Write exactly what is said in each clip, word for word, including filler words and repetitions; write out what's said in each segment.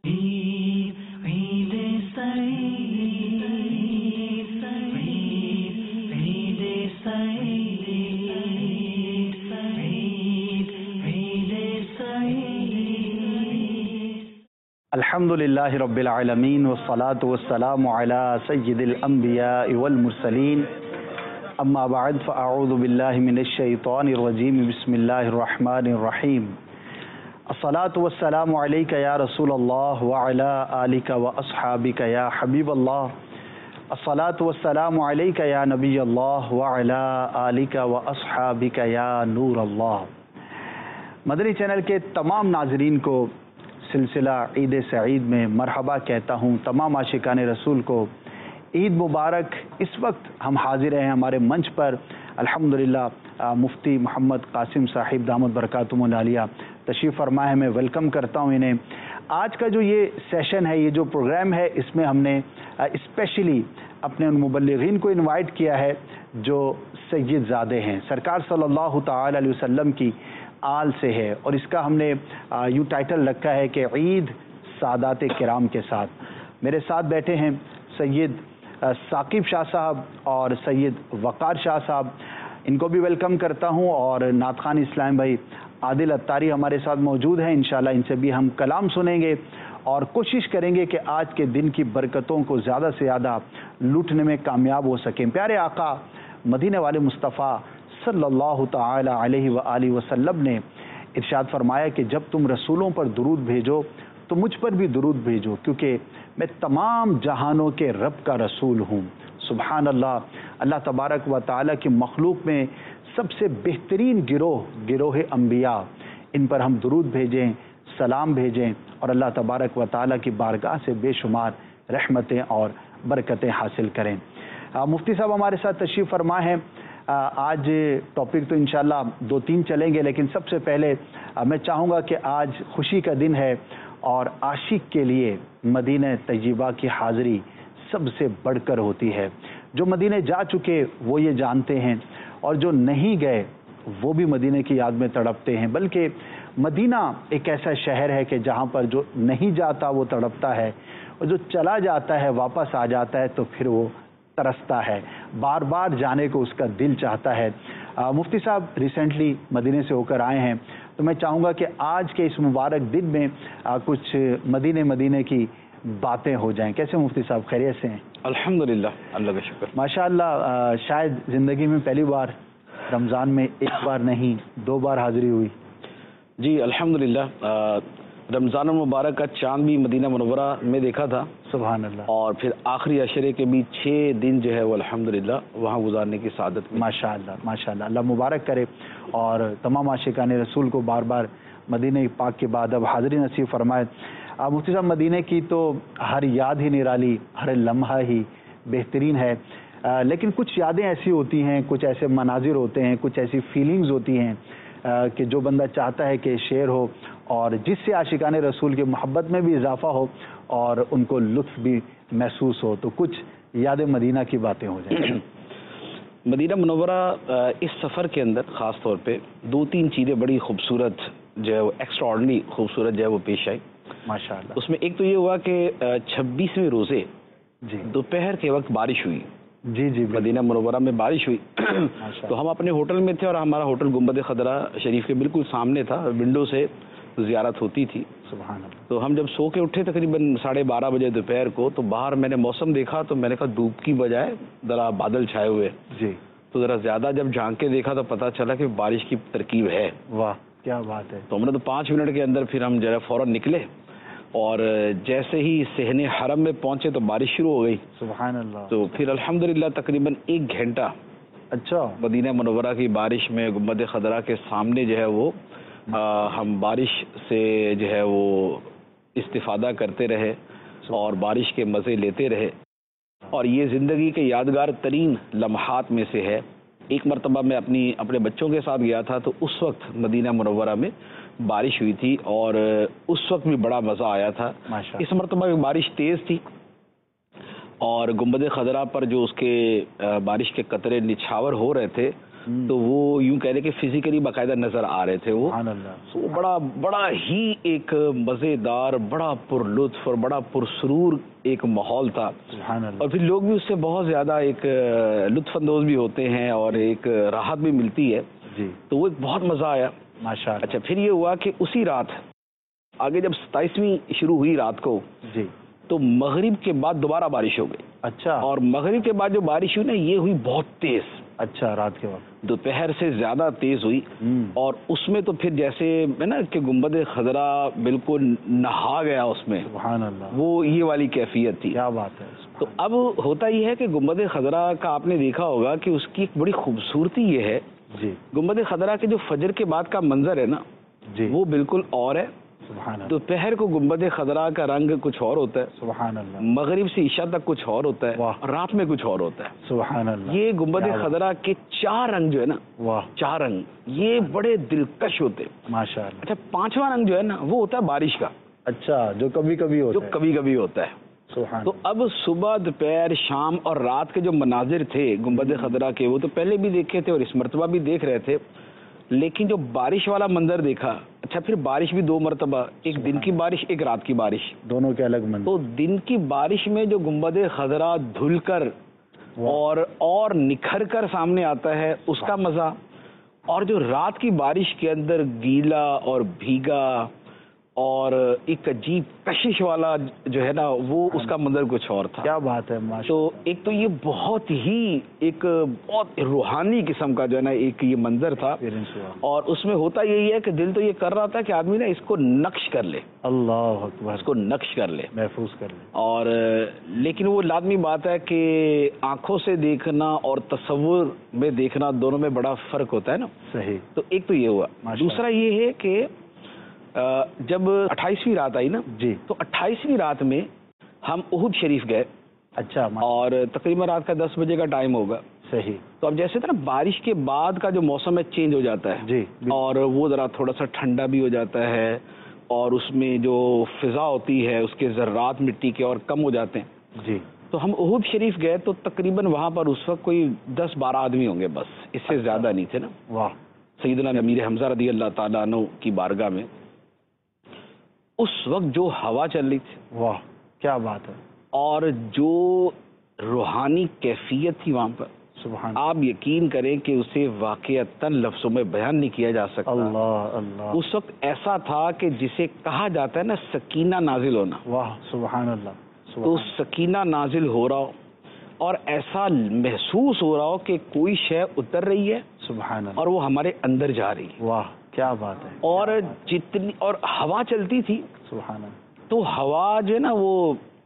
الحمدللہ رب العالمین والصلاة والسلام علی سید الانبیاء والمرسلین اما بعد فاعوذ باللہ من الشیطان الرجیم بسم اللہ الرحمن الرحیم الصلاة والسلام علیک یا رسول اللہ وعلی آلک واصحابک یا حبیب اللہ الصلاة والسلام علیک یا نبی اللہ وعلی آلک واصحابک یا نور اللہ۔ مدنی چینل کے تمام ناظرین کو سلسلہ عید سعید میں مرحبا کہتا ہوں۔ تمام عاشقان رسول کو عید مبارک۔ اس وقت ہم حاضر ہیں ہمارے منچ پر الحمدللہ مفتی محمد قاسم صاحب دامت برکاتہم العالیہ تشریف فرما ہے۔ میں ویلکم کرتا ہوں انہیں۔ آج کا جو یہ سیشن ہے، یہ جو پروگرام ہے، اس میں ہم نے اسپیشلی اپنے ان مبلغین کو انوائٹ کیا ہے جو سید زادے ہیں، سرکار صلی اللہ تعالی علیہ وسلم کی آل سے ہے، اور اس کا ہم نے یوں ٹائٹل رکھا ہے کہ عید سادات کرام کے ساتھ۔ میرے ساتھ بیٹھے ہیں سید ثاقب شاہ صاحب اور سید وقار شاہ صاحب، ان کو بھی ویلکم کرتا ہوں، اور نعت خوان اسلام بھائی عادل اتاری ہمارے ساتھ موجود ہیں۔ انشاءاللہ ان سے بھی ہم کلام سنیں گے اور کوشش کریں گے کہ آج کے دن کی برکتوں کو زیادہ سے زیادہ لوٹنے میں کامیاب ہو سکیں۔ پیارے آقا مدینے والے مصطفیٰ صلی اللہ تعالی علیہ وآلہ وسلم نے ارشاد فرمایا کہ جب تم رسولوں پر درود بھیجو تو مجھ پر بھی درود بھیجو، کیونکہ میں تمام جہانوں کے رب کا رسول ہوں۔ سبحان اللہ۔ اللہ تبارک و تعالی کی مخلوق میں سب سے بہترین گروہ گروہ انبیاء، ان پر ہم درود بھیجیں، سلام بھیجیں، اور اللہ تبارک و تعالی کی بارگاہ سے بے شمار رحمتیں اور برکتیں حاصل کریں۔ مفتی صاحب ہمارے ساتھ تشریف فرما ہے۔ آج ٹاپک تو انشاءاللہ دو تین چلیں گے، لیکن سب سے پہلے میں چاہوں گا کہ آج خوشی کا دن ہے، اور عاشق کے لیے مدینہ طیبہ کی حاضری سب سے بڑھ کر ہوتی ہے۔ جو مدینہ جا چکے وہ یہ جانتے ہیں، اور جو نہیں گئے وہ بھی مدینہ کی یاد میں تڑپتے ہیں۔ بلکہ مدینہ ایک ایسا شہر ہے کہ جہاں پر جو نہیں جاتا وہ تڑپتا ہے، اور جو چلا جاتا ہے واپس آ جاتا ہے تو پھر وہ ترستا ہے، بار بار جانے کو اس کا دل چاہتا ہے۔ مفتی صاحب ریسنٹلی مدینے سے ہو کر آئے ہیں، تو میں چاہوں گا کہ آج کے اس مبارک دن میں کچھ مدینے مدینے کی باتیں ہو جائیں۔ کیسے مفتی صاحب، خیریت سے ہیں؟ الحمدللہ، اللہ کا شکر۔ ماشاءاللہ، شاید زندگی میں پہلی بار رمضان میں ایک بار نہیں دو بار حاضری ہوئی۔ جی الحمدللہ، رمضان المبارک کا چاند بھی مدینہ منورہ میں دیکھا تھا، سبحان اللہ، اور پھر آخری عشرے کے بھی چھ دن جو ہے وہ الحمدللہ وہاں گزارنے کی سعادت میں۔ ماشاءاللہ ماشاءاللہ، اللہ مبارک کرے، اور تمام عاشقان رسول کو بار بار مدینہ پاک کے بعد اب حاضری نصیب فرمائے۔ مفتی صاحب، مدینہ کی تو ہر یاد ہی نرالی، ہر لمحہ ہی بہترین ہے، لیکن کچھ یادیں ایسی ہوتی ہیں، کچھ ایسے مناظر ہوتے ہیں، کچھ ایسی فیلنگز ہوتی ہیں کہ جو بندہ چاہتا ہے کہ شیئر ہو، اور جس سے عاشقان رسول کی محبت میں بھی اضافہ ہو اور ان کو لطف بھی محسوس ہو۔ تو کچھ یاد مدینہ کی باتیں ہو جائیں۔ مدینہ منورہ اس سفر کے اندر خاص طور پہ دو تین چیزیں بڑی خوبصورت جو ہے وہ ایکسٹرا آرڈنری خوبصورت جو ہے وہ پیش آئی ماشاءاللہ۔ اس میں ایک تو یہ ہوا کہ چھبیسویں روزے جی دوپہر کے وقت بارش ہوئی۔ جی جی مدینہ منورہ میں بارش ہوئی، تو ہم اپنے ہوٹل میں تھے، اور ہمارا ہوٹل گنبد خضرا شریف کے بالکل سامنے تھا، ونڈو سے زیارت ہوتی تھی۔ سبحان اللہ۔ تو ہم جب سو کے اٹھے تقریباً ساڑھے بارہ بجے دوپہر کو، تو باہر میں نے موسم دیکھا، تو میں نے کہا دھوپ کی بجائے ذرا بادل چھائے ہوئے، جی تو ذرا زیادہ جب جھانک کے دیکھا تو پتہ چلا کہ بارش کی ترکیب ہے۔ واہ کیا بات ہے۔ تو ہم نے تو پانچ منٹ کے اندر پھر ہم جو ہے فوراً نکلے، اور جیسے ہی صحن حرم میں پہنچے تو بارش شروع ہو گئی۔ سبحان اللہ۔ تو پھر الحمدللہ تقریباً ایک گھنٹہ اچھا مدینہ منورہ کی بارش میں گنبد خضرا کے سامنے جو ہے وہ ہم بارش سے جو ہے وہ استفادہ کرتے رہے، اور بارش کے مزے لیتے رہے، اور یہ زندگی کے یادگار ترین لمحات میں سے ہے۔ ایک مرتبہ میں اپنی اپنے بچوں کے ساتھ گیا تھا، تو اس وقت مدینہ منورہ میں بارش ہوئی تھی، اور اس وقت بھی بڑا مزہ آیا تھا۔ اس مرتبہ بارش تیز تھی، اور گنبد خضرا پر جو اس کے بارش کے قطرے نچھاور ہو رہے تھے، تو وہ یوں کہہ رہے کہ فزیکلی باقاعدہ نظر آ رہے تھے وہ. سبحان اللہ. تو بڑا بڑا ہی ایک مزیدار، بڑا پر لطف اور بڑا پرسرور ایک ماحول تھا. سبحان اللہ. اور پھر لوگ بھی اس سے بہت زیادہ ایک لطف اندوز بھی ہوتے ہیں اور ایک راحت بھی ملتی ہے. جی. تو وہ ایک بہت مزہ آیا. ماشاء اللہ. اچھا پھر یہ ہوا کہ اسی رات آگے جب ستائیسویں شروع ہوئی رات کو، جی، تو مغرب کے بعد دوبارہ بارش ہو گئی. اچھا. اور مغرب کے بعد جو بارش ہوئی نا یہ ہوئی بہت تیز. اچھا. رات کے وقت دوپہر سے زیادہ تیز ہوئی. اور اس میں تو پھر جیسے ہے نا کہ گنبد خضرا بالکل نہا گیا اس میں. سبحان اللہ. وہ یہ والی کیفیت تھی. کیا بات ہے. تو اب ہوتا یہ ہے کہ گنبد خضرا کا آپ نے دیکھا ہوگا کہ اس کی ایک بڑی خوبصورتی یہ ہے، جی، گنبد خضرا کے جو فجر کے بعد کا منظر ہے نا، جی، وہ بالکل اور ہے. سبحان اللہ. دوپہر کو گنبد خضرا کا رنگ کچھ اور ہوتا ہے. سبحان اللہ. مغرب سے عشاء تک کچھ اور ہوتا ہے. واہ. رات میں کچھ اور ہوتا ہے. سبحان اللہ. یہ گنبد خضرا کے چار رنگ جو ہے نا، واہ، چار رنگ یہ بڑے دلکش ہوتے ہیں. ماشاء اللہ. اچھا پانچواں رنگ جو ہے نا وہ ہوتا ہے بارش کا. اچھا. جو کبھی کبھی ہوتا جو ہے. کبھی کبھی ہوتا ہے. سبحان. تو اب صبح دوپہر شام اور رات کے جو مناظر تھے گنبد خضرا کے وہ تو پہلے بھی دیکھے تھے اور اس مرتبہ بھی دیکھ رہے تھے، لیکن جو بارش والا منظر دیکھا، اچھا پھر بارش بھی دو مرتبہ، ایک دن کی بارش ایک رات کی بارش، دونوں کے الگ منظر. تو دن کی بارش میں جو گنبد خضرا دھل کر اور اور نکھر کر سامنے آتا ہے اس کا مزہ، اور جو رات کی بارش کے اندر گیلا اور بھیگا اور ایک عجیب کشش والا جو ہے نا وہ اس کا منظر کچھ اور تھا. کیا بات ہے. تو ایک تو یہ بہت ہی ایک بہت روحانی قسم کا جو ہے نا ایک یہ منظر تھا، اور اس میں ہوتا یہی ہے کہ دل تو یہ کر رہا تھا کہ آدمی نا اس کو نقش کر لے. اللہ اکبر. اس کو نقش کر لے، محفوظ کر لے. اور لیکن وہ لازمی بات ہے کہ آنکھوں سے دیکھنا اور تصور میں دیکھنا دونوں میں بڑا فرق ہوتا ہے نا. صحیح. تو ایک تو یہ ہوا. دوسرا یہ ہے کہ جب اٹھائیسویں رات آئی نا، جی، تو اٹھائیسویں رات میں ہم احد شریف گئے. اچھا. اور تقریباً رات کا دس بجے کا ٹائم ہوگا. صحیح. تو اب جیسے تھا نا بارش کے بعد کا جو موسم ہے چینج ہو جاتا ہے، جی، اور وہ ذرا تھوڑا سا ٹھنڈا بھی ہو جاتا ہے، اور اس میں جو فضا ہوتی ہے اس کے ذرات مٹی کے اور کم ہو جاتے ہیں. جی. تو ہم احد شریف گئے تو تقریباً وہاں پر اس وقت کوئی دس بارہ آدمی ہوں گے بس، اس سے زیادہ نہیں تھے نا. واہ. سیدنا امیر حمزہ رضی اللہ تعالیٰ عنہ کی بارگاہ میں اس وقت جو ہوا چل رہی تھی، واہ کیا بات ہے، اور جو روحانی کیفیت تھی وہاں پر، سبحان، آپ یقین کریں کہ اسے واقعتاً لفظوں میں بیان نہیں کیا جا سکتا. اللہ اللہ. اس وقت ایسا تھا کہ جسے کہا جاتا ہے نا سکینہ نازل ہونا. واہ سبحان اللہ. تو سکینہ نازل ہو رہا ہو اور ایسا محسوس ہو رہا ہو کہ کوئی شے اتر رہی ہے، سبحان اللہ، اور وہ ہمارے اندر جا رہی ہے. واہ کیا بات ہے. اور جتنی اور ہوا چلتی تھی، سبحان اللہ، تو ہوا جو ہے نا وہ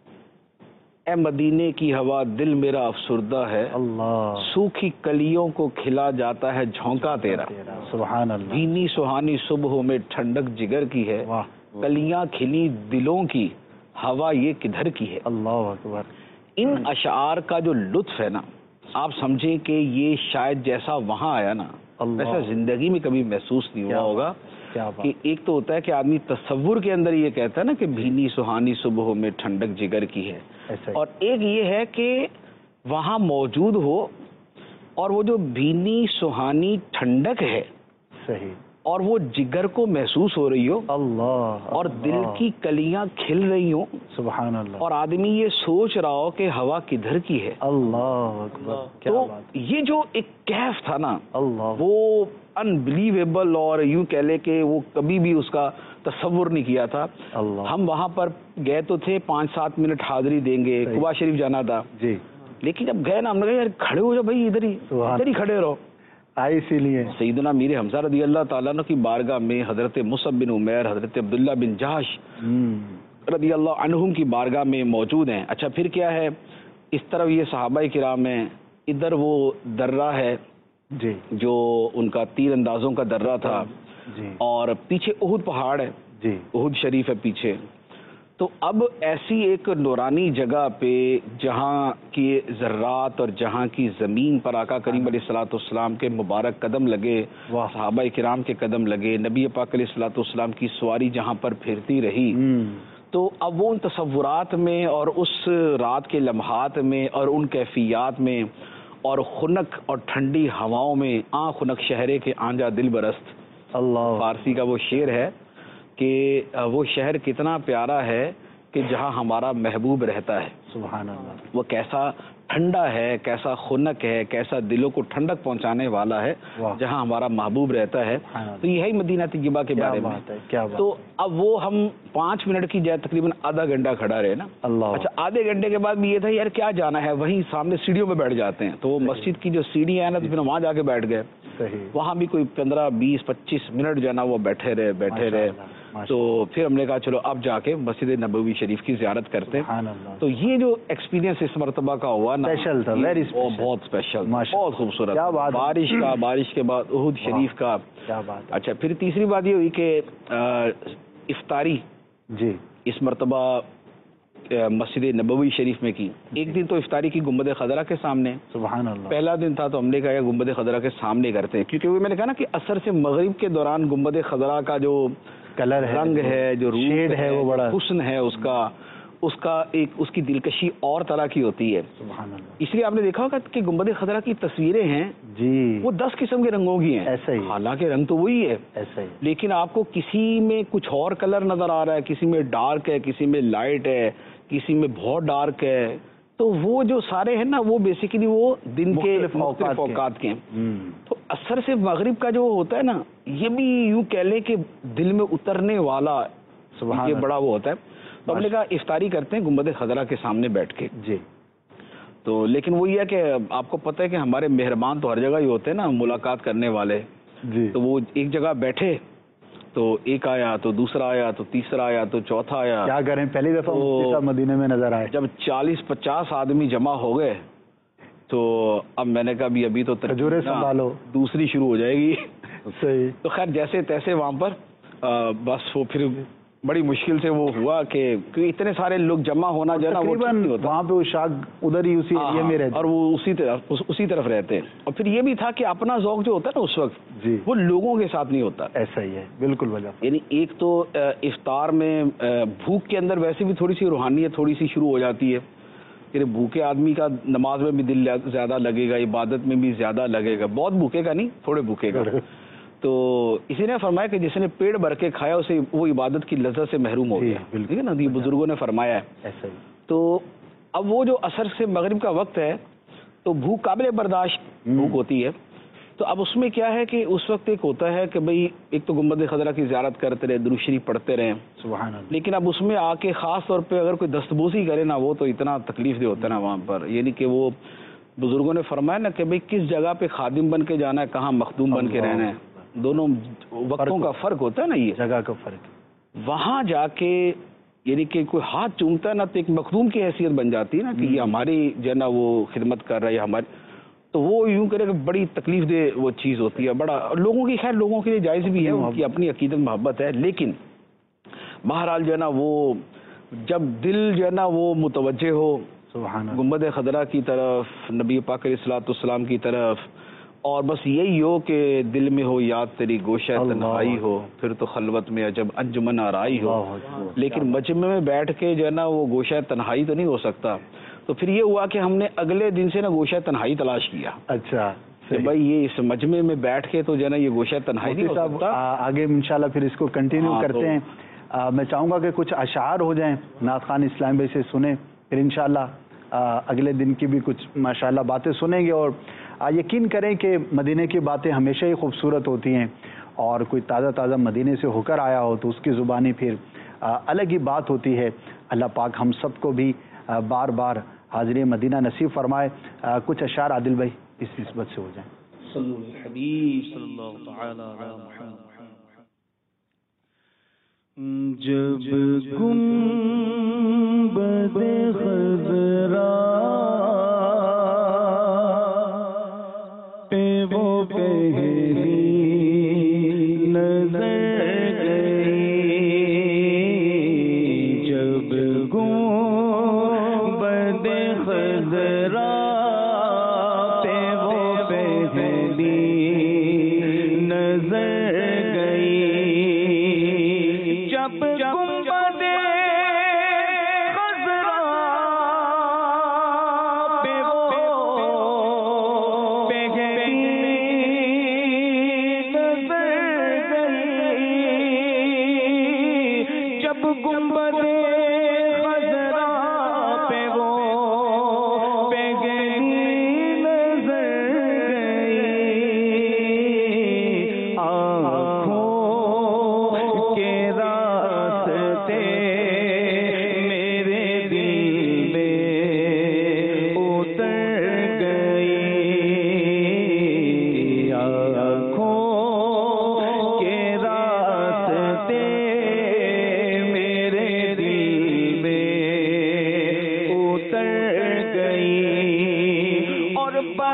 اے مدینے کی ہوا دل میرا افسردہ ہے، اللہ، سوکھی کلیوں کو کھلا جاتا ہے جھونکا تیرا. سبحان اللہ. بھینی سہانی صبحوں میں ٹھنڈک جگر کی ہے، واہ، کلیاں کھلی دلوں کی، ہوا یہ کدھر کی ہے. اللہ اکبر. ان اشعار کا جو لطف ہے نا، آپ سمجھیں کہ یہ شاید جیسا وہاں آیا نا ویسا زندگی میں کبھی محسوس نہیں ہوا ہوگا. کہ ایک تو ہوتا ہے کہ آدمی تصور کے اندر یہ کہتا ہے نا کہ بھینی سہانی صبحوں میں ٹھنڈک جگر کی ہے، اور ایک یہ ہے کہ وہاں موجود ہو اور وہ جو بھینی سہانی ٹھنڈک ہے، صحیح، اور وہ جگر کو محسوس ہو رہی ہو، اللہ، اور دل کی کلیاں کھل رہی ہوں، سبحان اللہ، اور آدمی یہ سوچ رہا ہو کہ ہوا کدھر کی ہے. اللہ اکبر. تو یہ جو ایک کیف تھا نا، اللہ، وہ انبلیویبل، اور یوں کہہ لے کہ وہ کبھی بھی اس کا تصور نہیں کیا تھا. اللہ. ہم وہاں پر گئے تو تھے پانچ سات منٹ حاضری دیں گے، قباء شریف جانا تھا، جی، لیکن جب گئے نا ہم نے کہا یار کھڑے ہو جاؤ بھائی، ادھر ہی ادھر ہی کھڑے رہو. آئی اسی لیے سیدنا امیر حمزہ رضی اللہ تعالیٰ عنہ کی بارگاہ میں حضرت مصعب بن عمیر، حضرت عبداللہ بن جحش رضی اللہ عنہم کی بارگاہ میں موجود ہیں. اچھا پھر کیا ہے، اس طرف یہ صحابہ کرام ہیں، ادھر وہ درہ ہے، جی، جو ان کا تیر اندازوں کا درہ تھا، جی، اور پیچھے احد پہاڑ ہے، جی، احد شریف ہے پیچھے. تو اب ایسی ایک نورانی جگہ پہ جہاں کی ذرات اور جہاں کی زمین پر آقا کریم علیہ الصلوۃ والسلام کے مبارک قدم لگے، صحابہ کرام کے قدم لگے، نبی پاک علیہ الصلوۃ والسلام کی سواری جہاں پر پھرتی رہی، تو اب وہ ان تصورات میں اور اس رات کے لمحات میں اور ان کیفیات میں اور خنک اور ٹھنڈی ہواؤں میں آں خنک شہرے کے آنجا دل برست. اللہ. فارسی کا وہ شعر ہے کہ وہ شہر کتنا پیارا ہے کہ جہاں ہمارا محبوب رہتا ہے. سبحان اللہ. وہ کیسا ٹھنڈا ہے, کیسا خنک ہے, کیسا دلوں کو ٹھنڈک پہنچانے والا ہے جہاں ہمارا محبوب رہتا ہے. تو یہی مدینہ طیبہ کے بارے میں. تو اب وہ ہم پانچ منٹ کی جائے تقریباً آدھا گھنٹہ کھڑا رہے نا. اچھا آدھے گھنٹے کے بعد بھی یہ تھا یار کیا جانا ہے, وہیں سامنے سیڑھیوں پہ بیٹھ جاتے ہیں. تو وہ مسجد کی جو سیڑھی ہے نا تو پھر وہاں جا کے بیٹھ گئے. وہاں بھی کوئی پندرہ بیس پچیس منٹ جو ہے نا وہ بیٹھے رہے بیٹھے رہے تو پھر ہم نے کہا چلو اب جا کے مسجد نبوی شریف کی زیارت کرتے ہیں. تو یہ جو ایکسپیرینس اس مرتبہ کا ہوا نا بہت اسپیشل, بہت خوبصورت. بارش کا, بارش کے بعد احد شریف کا. اچھا پھر تیسری بات یہ ہوئی کہ افطاری جی اس مرتبہ مسجد نبوی شریف میں کی. ایک دن تو افطاری کی گنبد خضرا کے سامنے. سبحان اللہ. پہلا دن تھا تو ہم نے کہا گنبد خضرا کے سامنے کرتے ہیں, کیونکہ وہ میں نے کہا نا کہ اثر سے مغرب کے دوران گنبد خضرا کا جو کلر ہے, رنگ ہے, جو شیڈ ہے, وہ بڑا حسن ہے اس کا, اس کا ایک اس کی دلکشی اور طرح کی ہوتی ہے. سبحان اللہ. اس لیے آپ نے دیکھا ہوگا کہ گنبد خضرا کی تصویریں ہیں جی وہ دس قسم کے رنگوں کی ہیں. ایسا ہی, حالانکہ رنگ تو وہی ہے ایسا ہی, لیکن آپ کو کسی میں کچھ اور کلر نظر آ رہا ہے, کسی میں ڈارک ہے, کسی میں لائٹ ہے, کسی میں بہت ڈارک ہے. تو وہ جو سارے ہیں نا وہ بیسیکلی وہ دن کے مختلف اوقات کے ہیں. تو اثر سے مغرب کا جو ہوتا ہے نا یہ بھی یوں کہہ لیں کہ دل میں اترنے والا یہ بڑا وہ ہوتا ہے. تو ہم نے کہا افطاری کرتے ہیں گنبد خضرا کے سامنے بیٹھ کے. جی تو لیکن وہ یہ ہے کہ آپ کو پتہ ہے کہ ہمارے مہربان تو ہر جگہ ہی ہوتے ہیں نا ملاقات کرنے والے. جی تو وہ ایک جگہ بیٹھے تو ایک آیا تو دوسرا آیا تو تیسرا آیا تو چوتھا آیا. کیا کریں, پہلی دفعہ مدینے میں نظر آئے. جب چالیس پچاس آدمی جمع ہو گئے تو اب میں نے کہا بھی ابھی تو تجربے سنبھالو, دوسری شروع ہو جائے گی. صحیح. تو خیر جیسے تیسے وہاں پر بس وہ پھر بڑی مشکل سے وہ ہوا کہ اتنے سارے لوگ جمع ہونا جو ہے نا وہاں پہ وہ شاگ ادھر ہی اسی ایریا میں رہتے اور وہ اسی طرف اسی طرف رہتے ہیں. اور پھر یہ بھی تھا کہ اپنا ذوق جو ہوتا ہے نا اس وقت جی وہ لوگوں کے ساتھ نہیں ہوتا. ایسا ہی ہے بالکل وجہ. یعنی ایک تو افطار میں بھوک کے اندر ویسے بھی تھوڑی سی روحانیت تھوڑی سی شروع ہو جاتی ہے. یعنی بھوکے آدمی کا نماز میں بھی دل زیادہ لگے گا, عبادت میں بھی زیادہ لگے گا, بہت بھوکے گا نہیں تھوڑے بھوکے گا. تو اسی نے فرمایا کہ جس نے پیڑ بھر کے کھایا اسے وہ عبادت کی لذت سے محروم ہو گیا. ٹھیک ہے نا, یہ بزرگوں نے فرمایا ہے. ایسا ہی. تو اب وہ جو عصر سے مغرب کا وقت ہے تو بھوک قابل برداشت بھوک ہوتی ہے. تو اب اس میں کیا ہے کہ اس وقت ایک ہوتا ہے کہ بھئی ایک تو گنبد خضرا کی زیارت کرتے رہے, درود شریف پڑھتے رہے. سبحان اللہ. لیکن اب اس میں آ کے خاص طور پہ اگر کوئی دستبوسی کرے نا وہ تو اتنا تکلیف دہ ہوتا ہے نا وہاں پر. یعنی کہ وہ بزرگوں نے فرمایا نا کہ بھئی کس جگہ پہ خادم بن کے جانا ہے, کہاں مخدوم بن کے رہنا ہے. دونوں وقتوں کا فرق ہوتا ہے نا, یہ جگہ کا فرق. وہاں جا کے یعنی کہ کوئی ہاتھ چومتا ہے نا تو ایک مخدوم کی حیثیت بن جاتی ہے نا کہ یہ ہماری جو ہے نا وہ خدمت کر رہا ہے ہماری. تو وہ یوں کرے کہ بڑی تکلیف دہ وہ چیز ہوتی ہے. بڑا لوگوں کی خیر لوگوں کے لیے جائز بھی ہے, ان کی اپنی عقیدت محبت ہے. لیکن بہرحال جو ہے نا وہ جب دل جو ہے نا وہ متوجہ ہو گنبد خضرا کی طرف, نبی پاک علیہ الصلوۃ والسلام کی طرف, اور بس یہی ہو کہ دل میں ہو یاد تیری گوشہ تنہائی ہو, پھر تو خلوت میں عجب انجمن آرائی ہو. لیکن مجمع میں بیٹھ کے جو ہے نا وہ گوشہ تنہائی تو نہیں ہو سکتا. تو پھر یہ ہوا کہ ہم نے اگلے دن سے نا گوشہ تنہائی تلاش کیا. اچھا کہ بھائی یہ اس مجمع میں بیٹھ کے تو جو ہے نا یہ گوشہ تنہائی نہیں ہو سکتا. آگے انشاءاللہ پھر اس کو کنٹینیو کرتے ہیں. میں چاہوں گا کہ کچھ اشعار ہو جائیں نعت خوان اسلام بھائی سے سنیں, پھر انشاءاللہ اگلے دن کی بھی کچھ ماشاءاللہ باتیں سنیں گے. اور یقین کریں کہ مدینے کی باتیں ہمیشہ ہی خوبصورت ہوتی ہیں, اور کوئی تازہ تازہ مدینے سے ہو کر آیا ہو تو اس کی زبانی پھر الگ ہی بات ہوتی ہے. اللہ پاک ہم سب کو بھی بار بار حاضری مدینہ نصیب فرمائے. کچھ اشعار عادل بھائی اس نسبت سے ہو جائیں. صلی الحبیب صلی اللہ تعالی علی محمد. جب گنبد خضرا پہ وہ پہلی نظر گئی, جب گنبد خضرا پہ وہ پہلی نظر گئی, جب گنبد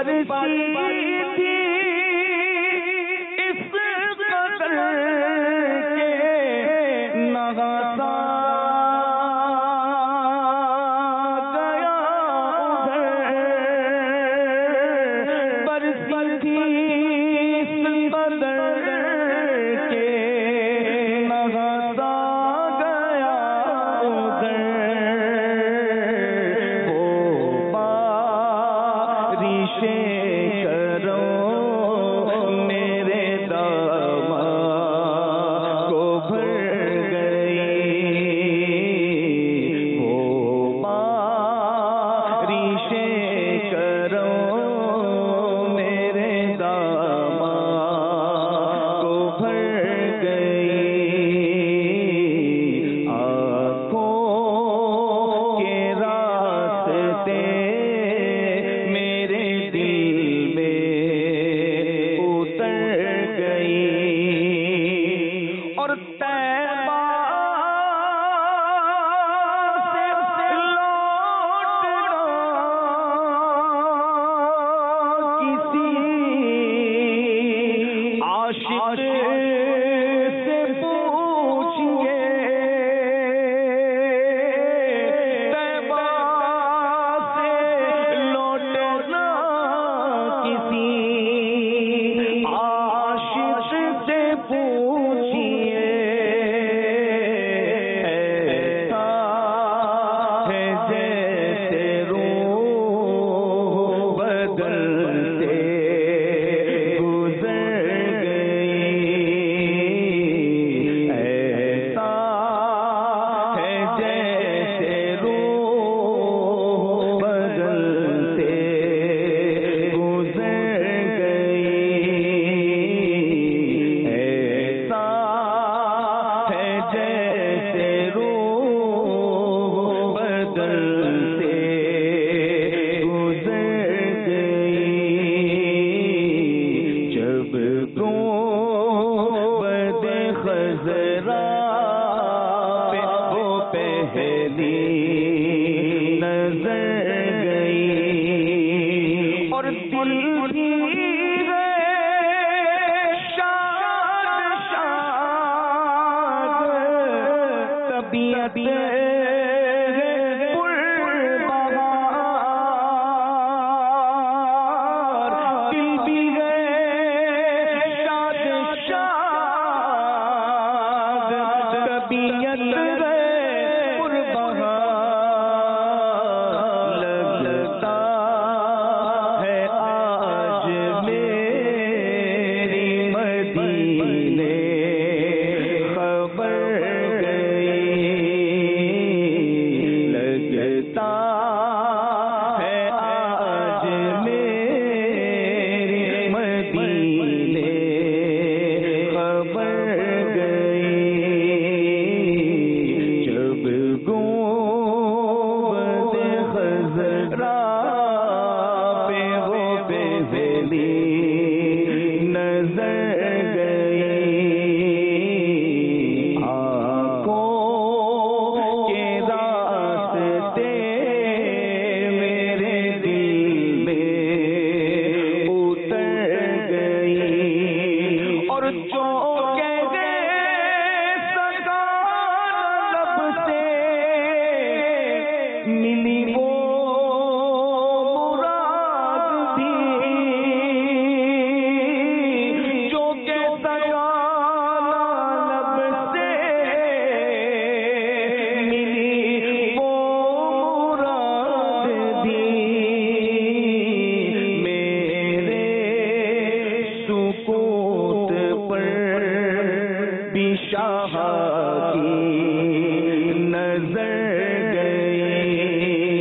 شاہ کی نظر گئی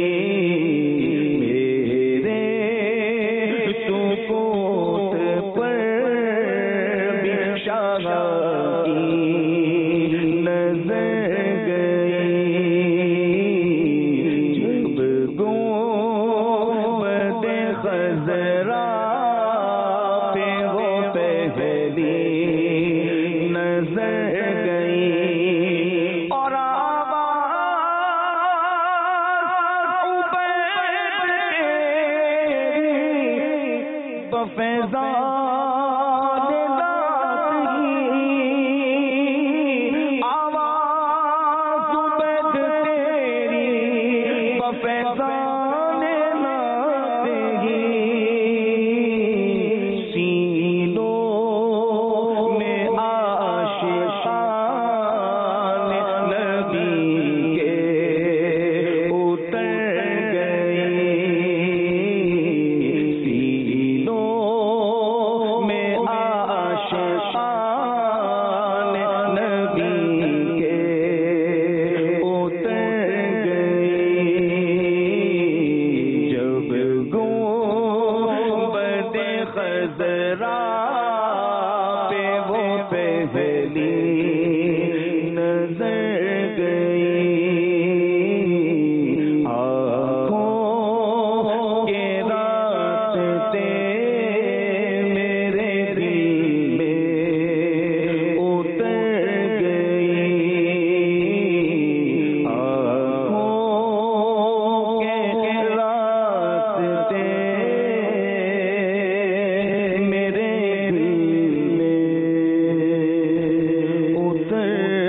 بفیضان ذات ہی آواز عبید تیری بفیضان ذات ہی سینوں میں عاشقان نبی کے اتر گئی سینوں میں عاشقان نبی کے اتر گئی جب گنبد خضرا پہ وہ پہلی نظر گئی آنکھوں کے راستے میرے دل میں اتر گئی آنکھوں کے راستے میرے دل میں اتر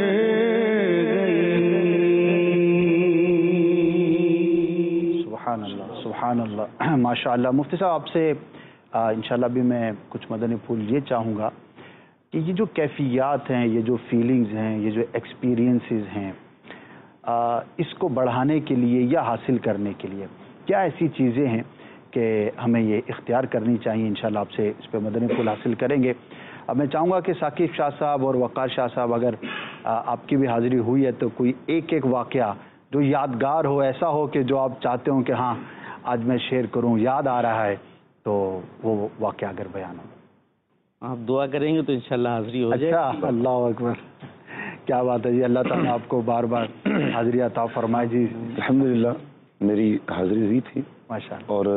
گئی. سبحان اللہ سبحان اللہ ماشاء اللہ. مفتی صاحب آپ سے انشاءاللہ بھی میں کچھ مدنی پھول یہ چاہوں گا کہ یہ جو کیفیات ہیں، یہ جو فیلنگز ہیں، یہ جو ایکسپیرینسز ہیں، آ، اس کو بڑھانے کے لیے یا حاصل کرنے کے لیے کیا ایسی چیزیں ہیں کہ ہمیں یہ اختیار کرنی چاہیے؟ انشاءاللہ آپ سے اس پہ مدنی پھول حاصل کریں گے. اب میں چاہوں گا کہ ثاقب شاہ صاحب اور وقار شاہ صاحب اگر آ، آپ کی بھی حاضری ہوئی ہے تو کوئی ایک ایک واقعہ جو یادگار ہو، ایسا ہو کہ جو آپ چاہتے ہوں کہ ہاں آج میں شیئر کروں، یاد آ رہا ہے، تو وہ واقعہ اگر بیان ہو. آپ دعا کریں گے تو انشاءاللہ حاضری ہو جائے. اچھا، اللہ اکبر، کیا بات ہے جی. اللہ تعالیٰ آپ کو بار بار حاضری عطا فرمائے جی. الحمدللہ میری حاضری ہوئی تھی ماشاء اللہ. اور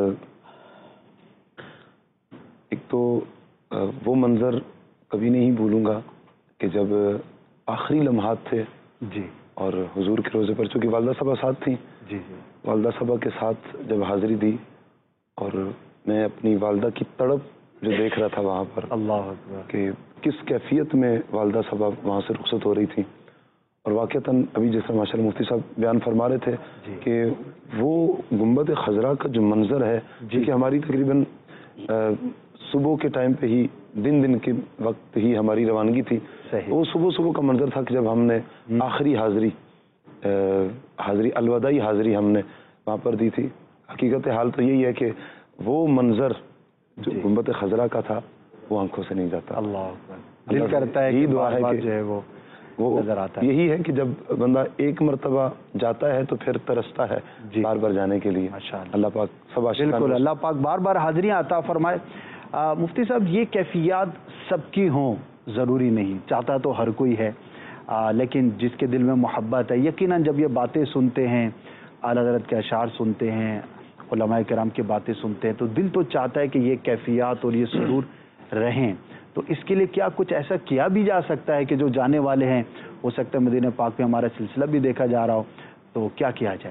ایک تو وہ منظر کبھی نہیں بھولوں گا کہ جب آخری لمحات تھے جی اور حضور کے روزے پر، چونکہ والدہ صاحبہ ساتھ تھیں، جی جی والدہ صاحبہ کے ساتھ جب حاضری دی اور میں اپنی والدہ کی تڑپ جو دیکھ رہا تھا وہاں پر اللہ اکبر. کہ کس کیفیت میں والدہ صاحبہ وہاں سے رخصت ہو رہی تھیں، اور واقعتاً ابھی جیسے ماشاء اللہ مفتی صاحب بیان فرما رہے تھے جی. کہ وہ گنبد خضرا کا جو منظر ہے جی. کہ ہماری تقریباً صبح کے ٹائم پہ ہی، دن دن کے وقت ہی ہماری روانگی تھی. صحیح. وہ صبح صبح کا منظر تھا کہ جب ہم نے آخری حاضری حاضری الوداعی حاضری ہم نے وہاں پر دی تھی. حقیقت حال تو یہی ہے کہ وہ منظر جو جی. گنبد خضرا کا تھا وہ آنکھوں سے نہیں جاتا. اللہ اکبر. دل کرتا ہے یہی کہ دعا بار ہے بار کہ جو ہے وہ وہ نظر آتا ہے. یہی ہے کہ جب بندہ ایک مرتبہ جاتا ہے تو پھر ترستا ہے جی. بار بار جانے کے لیے. ماشاء اللہ. اللہ پاک سب عاشقان بالکل، اللہ پاک بار بار حاضریاں عطا فرمائے. آ، مفتی صاحب یہ کیفیات سب کی ہوں ضروری نہیں، چاہتا تو ہر کوئی ہے، آ، لیکن جس کے دل میں محبت ہے یقیناً جب یہ باتیں سنتے ہیں، اعلیٰ حضرت کے اشعار سنتے ہیں، علماء کرام کی باتیں سنتے ہیں، تو دل تو چاہتا ہے کہ یہ کیفیات اور یہ سرور رہیں. تو اس کے لیے کیا کچھ ایسا کیا بھی جا سکتا ہے کہ جو جانے والے ہیں، ہو سکتا ہے مدینہ پاک میں ہمارا سلسلہ بھی دیکھا جا رہا ہو، تو کیا کیا جائے؟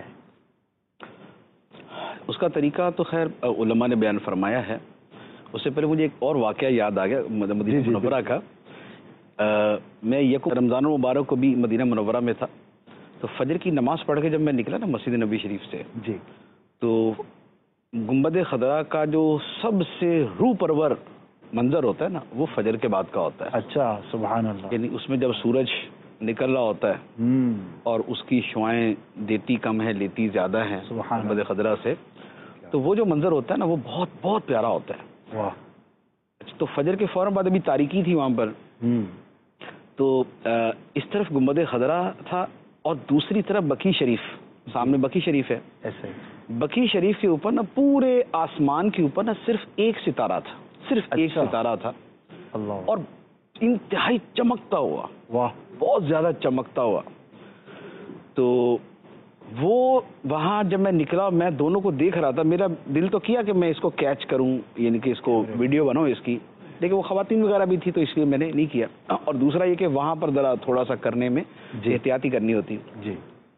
اس کا طریقہ تو خیر علماء نے بیان فرمایا ہے. اس سے پہلے مجھے ایک اور واقعہ یاد آ گیا مدینہ منورہ کا. میں یکم رمضان المبارک کو بھی مدینہ منورہ میں تھا، تو فجر کی نماز پڑھ کے جب میں نکلا نا مسجد نبی شریف سے، جی تو گنبد خضرا کا جو سب سے روح پرور منظر ہوتا ہے نا، وہ فجر کے بعد کا ہوتا ہے. اچھا، سبحان اللہ. یعنی اس میں جب سورج نکل رہا ہوتا ہے ہم اور اس کی شعائیں دیتی کم ہے لیتی زیادہ ہیں سبحان گنبد خضرا سے، تو وہ جو منظر ہوتا ہے نا وہ بہت بہت پیارا ہوتا ہے. واہ. تو فجر کے فوراً بعد ابھی تاریکی تھی وہاں پر، ہم تو اس طرف گنبد خضرا تھا اور دوسری طرف بقی شریف، سامنے بقی شریف ہے. ایسے بقی شریف کے اوپر نا پورے آسمان کے اوپر نا صرف ایک ستارہ تھا، صرف ایک اچھا. ستارہ تھا، اللہ. اور انتہائی چمکتا ہوا، واہ. بہت زیادہ چمکتا ہوا. تو وہ وہاں جب میں نکلا، میں دونوں کو دیکھ رہا تھا، میرا دل تو کیا کہ میں اس کو کیچ کروں، یعنی کہ اس کو ویڈیو بناؤں اس کی، لیکن وہ خواتین وغیرہ بھی تھی تو اس لیے میں نے نہیں کیا. اور دوسرا یہ کہ وہاں پر ذرا تھوڑا سا کرنے میں جی. احتیاطی کرنی ہوتی. جی.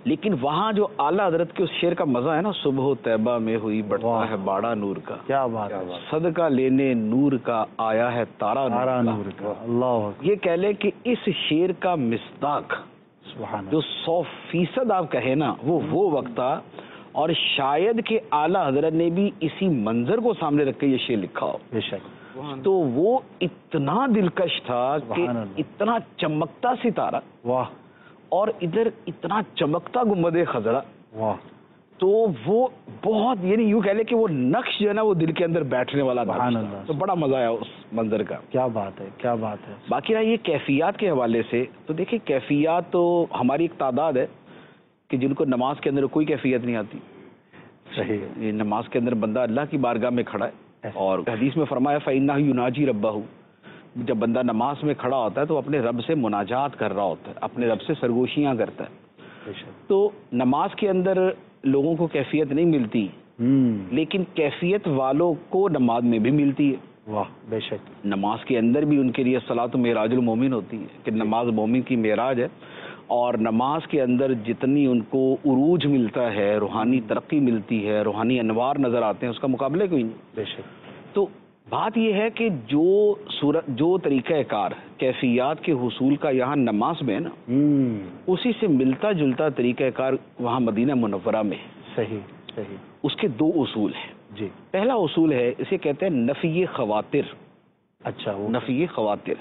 لیکن وہاں جو اعلیٰ حضرت کے اس شعر کا مزہ ہے نا، صبح و طیبہ میں ہوئی بڑھتا ہے باڑا نور کا، کیا بات ہے، صدقہ لینے نور کا آیا ہے تارا تارا نور نور کا، اللہ اکبر، یہ کہہ لیں کہ اس شعر کا مصداق سبحان جو اللہ، سو فیصد آپ کہیں نا وہ وہ وقت تھا، اور شاید کہ اعلیٰ حضرت نے بھی اسی منظر کو سامنے رکھ کے یہ شعر لکھا ہو، بے شک، تو وہ اتنا دلکش تھا کہ سبحان اللہ، اتنا چمکتا ستارہ واہ اور ادھر اتنا چمکتا گنبد خضرا، واہ، تو وہ بہت یعنی یوں کہہ لیں کہ وہ نقش جو ہے نا وہ دل کے اندر بیٹھنے والا نقش سبحان تھا۔ اللہ، تو بڑا مزہ آیا اس منظر کا۔ کیا بات ہے، کیا بات ہے، باقی رہا یہ کیفیات کے حوالے سے، تو دیکھیں کیفیات تو ہماری ایک تعداد ہے کہ جن کو نماز کے اندر کوئی کیفیت نہیں آتی، صحیح، یہ نماز کے اندر بندہ اللہ کی بارگاہ میں کھڑا ہے، اور حدیث میں فرمایا فَإِنَّهُ يُنَاجِي رَبَّهُ، جب بندہ نماز میں کھڑا ہوتا ہے تو اپنے رب سے مناجات کر رہا ہوتا ہے، اپنے رب سے سرگوشیاں کرتا ہے۔ بے شک، تو نماز کے اندر لوگوں کو کیفیت نہیں ملتی، ہوں، لیکن کیفیت والوں کو نماز میں بھی ملتی ہے۔ واہ، بے شک، نماز کے اندر بھی ان کے لیے صلاۃ معراج المومن ہوتی ہے کہ نماز مومن کی معراج ہے، اور نماز کے اندر جتنی ان کو عروج ملتا ہے، روحانی ترقی ملتی ہے، روحانی انوار نظر آتے ہیں، اس کا مقابلہ کوئی نہیں۔ بے شک، تو بات یہ ہے کہ جو صورت جو طریقہ کار کیفیات کے حصول کا یہاں نماز میں ہے نا، ہوں، اسی سے ملتا جلتا طریقہ کار وہاں مدینہ منورہ میں ہے۔ صحیح، صحیح، اس کے دو اصول ہیں۔ جی، پہلا اصول ہے، اسے کہتے ہیں نفی خواطر۔ اچھا، وہ نفی خواطر،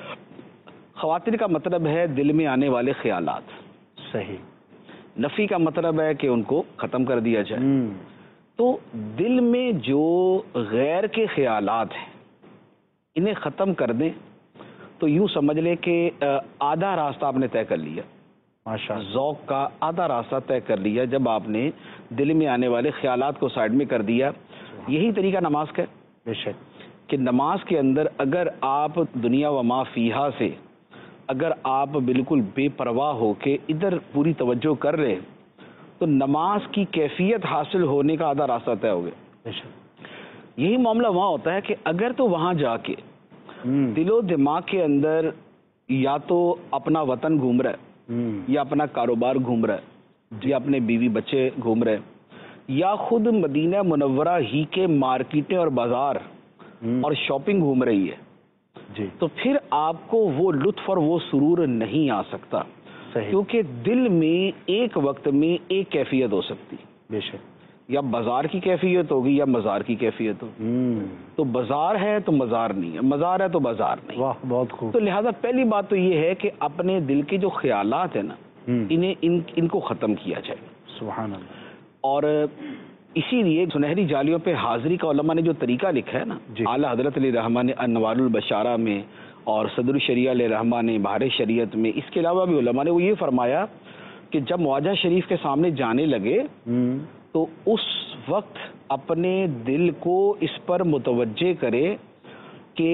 خواطر کا مطلب ہے دل میں آنے والے خیالات، صحیح، نفی کا مطلب ہے کہ ان کو ختم کر دیا جائے۔ ہوں، تو دل میں جو غیر کے خیالات ہیں انہیں ختم کر دیں تو یوں سمجھ لیں کہ آدھا راستہ آپ نے طے کر لیا، ماشاء اللہ، ذوق کا آدھا راستہ طے کر لیا جب آپ نے دل میں آنے والے خیالات کو سائڈ میں کر دیا۔ یہی طریقہ نماز کا ہے بے شک، کہ نماز کے اندر اگر آپ دنیا و ما فیہا سے اگر آپ بالکل بے پرواہ ہو کے ادھر پوری توجہ کر رہے تو نماز کی کیفیت حاصل ہونے کا آدھا راستہ طے ہو گیا۔ بے شک، یہی معاملہ وہاں ہوتا ہے کہ اگر تو وہاں جا کے ہوں، دل و دماغ کے اندر یا تو اپنا وطن گھوم رہا ہے، ہوں، یا اپنا کاروبار گھوم رہا ہے، یا اپنے بیوی بچے گھوم رہے ہیں، یا خود مدینہ منورہ ہی کے مارکیٹیں اور بازار ہوں، اور شاپنگ گھوم رہی ہے، جی، تو پھر آپ کو وہ لطف اور وہ سرور نہیں آ سکتا، صحیح، کیونکہ دل میں ایک وقت میں ایک کیفیت ہو سکتی، بے شک، یا بازار کی کیفیت ہوگی یا مزار کی کیفیت ہوگی۔ ہوں، تو بازار ہے تو مزار نہیں ہے، مزار ہے تو بازار نہیں۔ واہ، بہت خوب، تو لہذا پہلی بات تو یہ ہے کہ اپنے دل کے جو خیالات ہیں نا ہوں، انہیں ان ان کو ختم کیا جائے، سبحان اللہ، اور اسی لیے سنہری جالیوں پہ حاضری کا علماء نے جو طریقہ لکھا ہے نا، جی، اعلیٰ حضرت علیہ رحمٰ نے انوار البشارہ میں اور صدر الشریعہ علیہ رحمٰ نے بہار شریعت میں، اس کے علاوہ بھی علماء نے وہ یہ فرمایا کہ جب مواجہ شریف کے سامنے جانے لگے ہوں، تو اس وقت اپنے دل کو اس پر متوجہ کرے کہ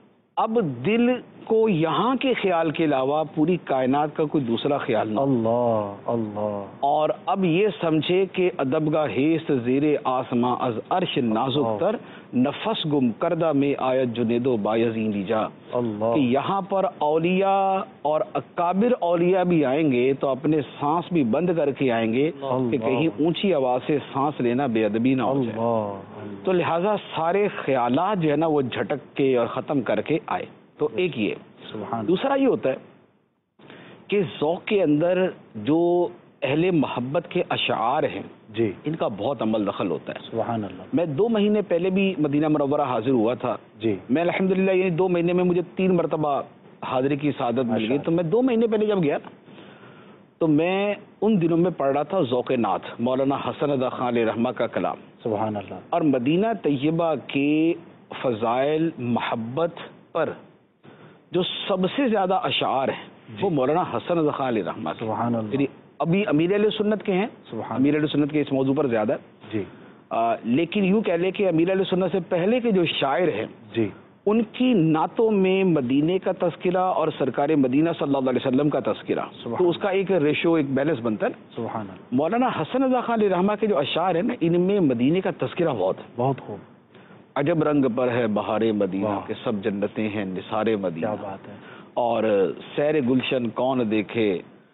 اب دل کو یہاں کے خیال کے علاوہ پوری کائنات کا کوئی دوسرا خیال نہ ہو، اللہ، اللہ، اور اب یہ سمجھے کہ ادب کا ہیست زیر آسماں از عرش نازک تر نفس گم کردہ میں آیت جنید و بایزین لیجا، اللہ، کہ یہاں پر اولیاء اور اکابر اولیاء بھی آئیں گے تو اپنے سانس بھی بند کر کے آئیں گے کہ کہیں اونچی آواز سے سانس لینا بے ادبی نہ ہو جائے۔ اللہ، تو لہٰذا سارے خیالات جو ہے نا وہ جھٹک کے اور ختم کر کے آئے۔ تو ایک یہ، سبحان، دوسرا یہ ہوتا ہے کہ ذوق کے اندر جو اہل محبت کے اشعار ہیں جی، ان کا بہت عمل دخل ہوتا ہے۔ سبحان اللہ، میں دو مہینے پہلے بھی مدینہ منورہ حاضر ہوا تھا، جی، میں الحمدللہ یہ دو مہینے میں مجھے تین مرتبہ حاضری کی سعادت مل گئی، تو میں دو مہینے پہلے جب گیا نا تو میں ان دنوں میں پڑھ رہا تھا ذوق نعت مولانا حسن رضا خان علیہ رحمہ کا کلام، سبحان اللہ، اور مدینہ طیبہ کے فضائل محبت پر جو سب سے زیادہ اشعار ہیں وہ مولانا حسن رضا خان علیہ رحمہ کے، سبحان اللہ، یعنی ابھی امیر علیہ سنت کے ہیں، سبحان امیر علیہ سنت کے اس موضوع پر زیادہ ہے، جی، آ, لیکن یوں کہہ لیں کہ امیر علیہ سنت سے پہلے کے جو شاعر ہیں جی، ان کی نعتوں میں مدینے کا تذکرہ اور سرکار مدینہ صلی اللہ علیہ وسلم کا تذکرہ، سبحان تو اس کا ایک ریشو ایک بیلنس بنتا ہے۔ سبحان اللہ، مولانا حسن رضا خان علیہ رحمہ کے جو اشعار ہیں نا ان میں مدینے کا تذکرہ بہت ہے۔ بہت خوب، عجب رنگ پر ہے بہار مدینہ واہ، کے سب جنتیں ہیں نثار مدینہ، کیا بات ہے، اور سیر گلشن کون دیکھے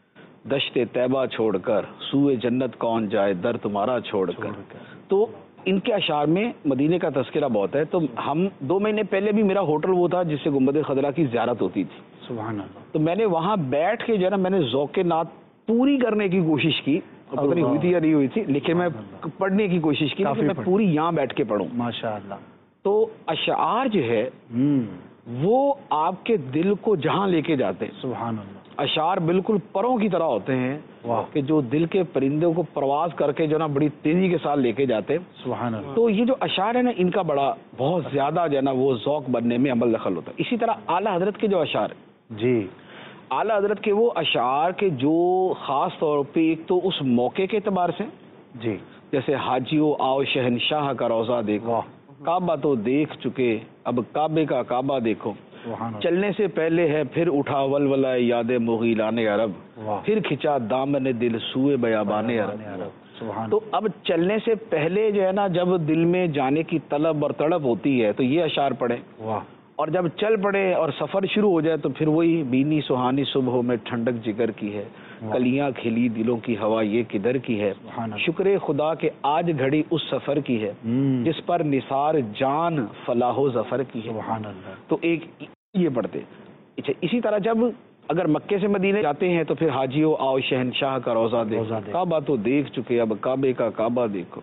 دشت طیبہ چھوڑ کر سوئے جنت کون جائے در تمہارا چھوڑ کر. تو ان کے اشعار میں مدینے کا تذکرہ بہت ہے. تو ہم دو مہینے پہلے بھی میرا ہوٹل وہ تھا جس سے گنبد خضرا کی زیارت ہوتی تھی. سبحان اللہ. تو میں نے وہاں بیٹھ کے جو ہے نا میں نے ذوق نعت پوری کرنے کی کوشش کی. پتہ نہیں ہوئی تھی یا نہیں ہوئی تھی, لیکن میں پڑھنے کی کوشش کی کہ میں پوری یہاں بیٹھ کے پڑھوں. ماشاء اللہ. تو اشعار جو ہے وہ آپ کے دل کو جہاں لے کے جاتے ہیں. سبحان اللہ. اشعار بالکل پروں کی طرح ہوتے ہیں کہ جو دل کے پرندوں کو پرواز کر کے جو نا بڑی تیزی کے ساتھ لے کے جاتے ہیں. سبحان اللہ. تو یہ جو اشعار ہیں نا ان کا بڑا بہت زیادہ جو ہے نا وہ ذوق بننے میں عمل دخل ہوتا ہے. اسی طرح اعلیٰ حضرت کے جو اشعار ہیں, جی اعلیٰ حضرت کے وہ اشعار کے جو خاص طور پہ ایک تو اس موقع کے اعتبار سے, جی جیسے حاجیو آؤ شہنشاہ کا روضہ دیکھو, کعبہ تو دیکھ چکے اب کعبے کا کعبہ دیکھو, چلنے سے پہلے ہے پھر اٹھا ولولہ یاد مغیلان عرب, پھر کھچا دامن دل سوئے بیابان عرب. تو اب چلنے سے پہلے جو ہے نا جب دل میں جانے کی طلب اور تڑپ ہوتی ہے تو یہ اشعار پڑھیں, اور جب چل پڑے اور سفر شروع ہو جائے تو پھر وہی بینی سہانی صبحوں میں ٹھنڈک جگر کی ہے, کلیاں کھلی دلوں کی ہوا یہ کدھر کی ہے, شکر خدا کہ آج گھڑی اس سفر کی ہے جس پر نثار جان فلاح و ظفر کی ہے. تو ایک یہ پڑھتے. اچھا اسی طرح جب اگر مکے سے مدینے جاتے ہیں تو پھر حاجیو آؤ شہنشاہ کا روضہ دیکھو, کعبہ تو دیکھ چکے اب کعبے کا کعبہ دیکھو.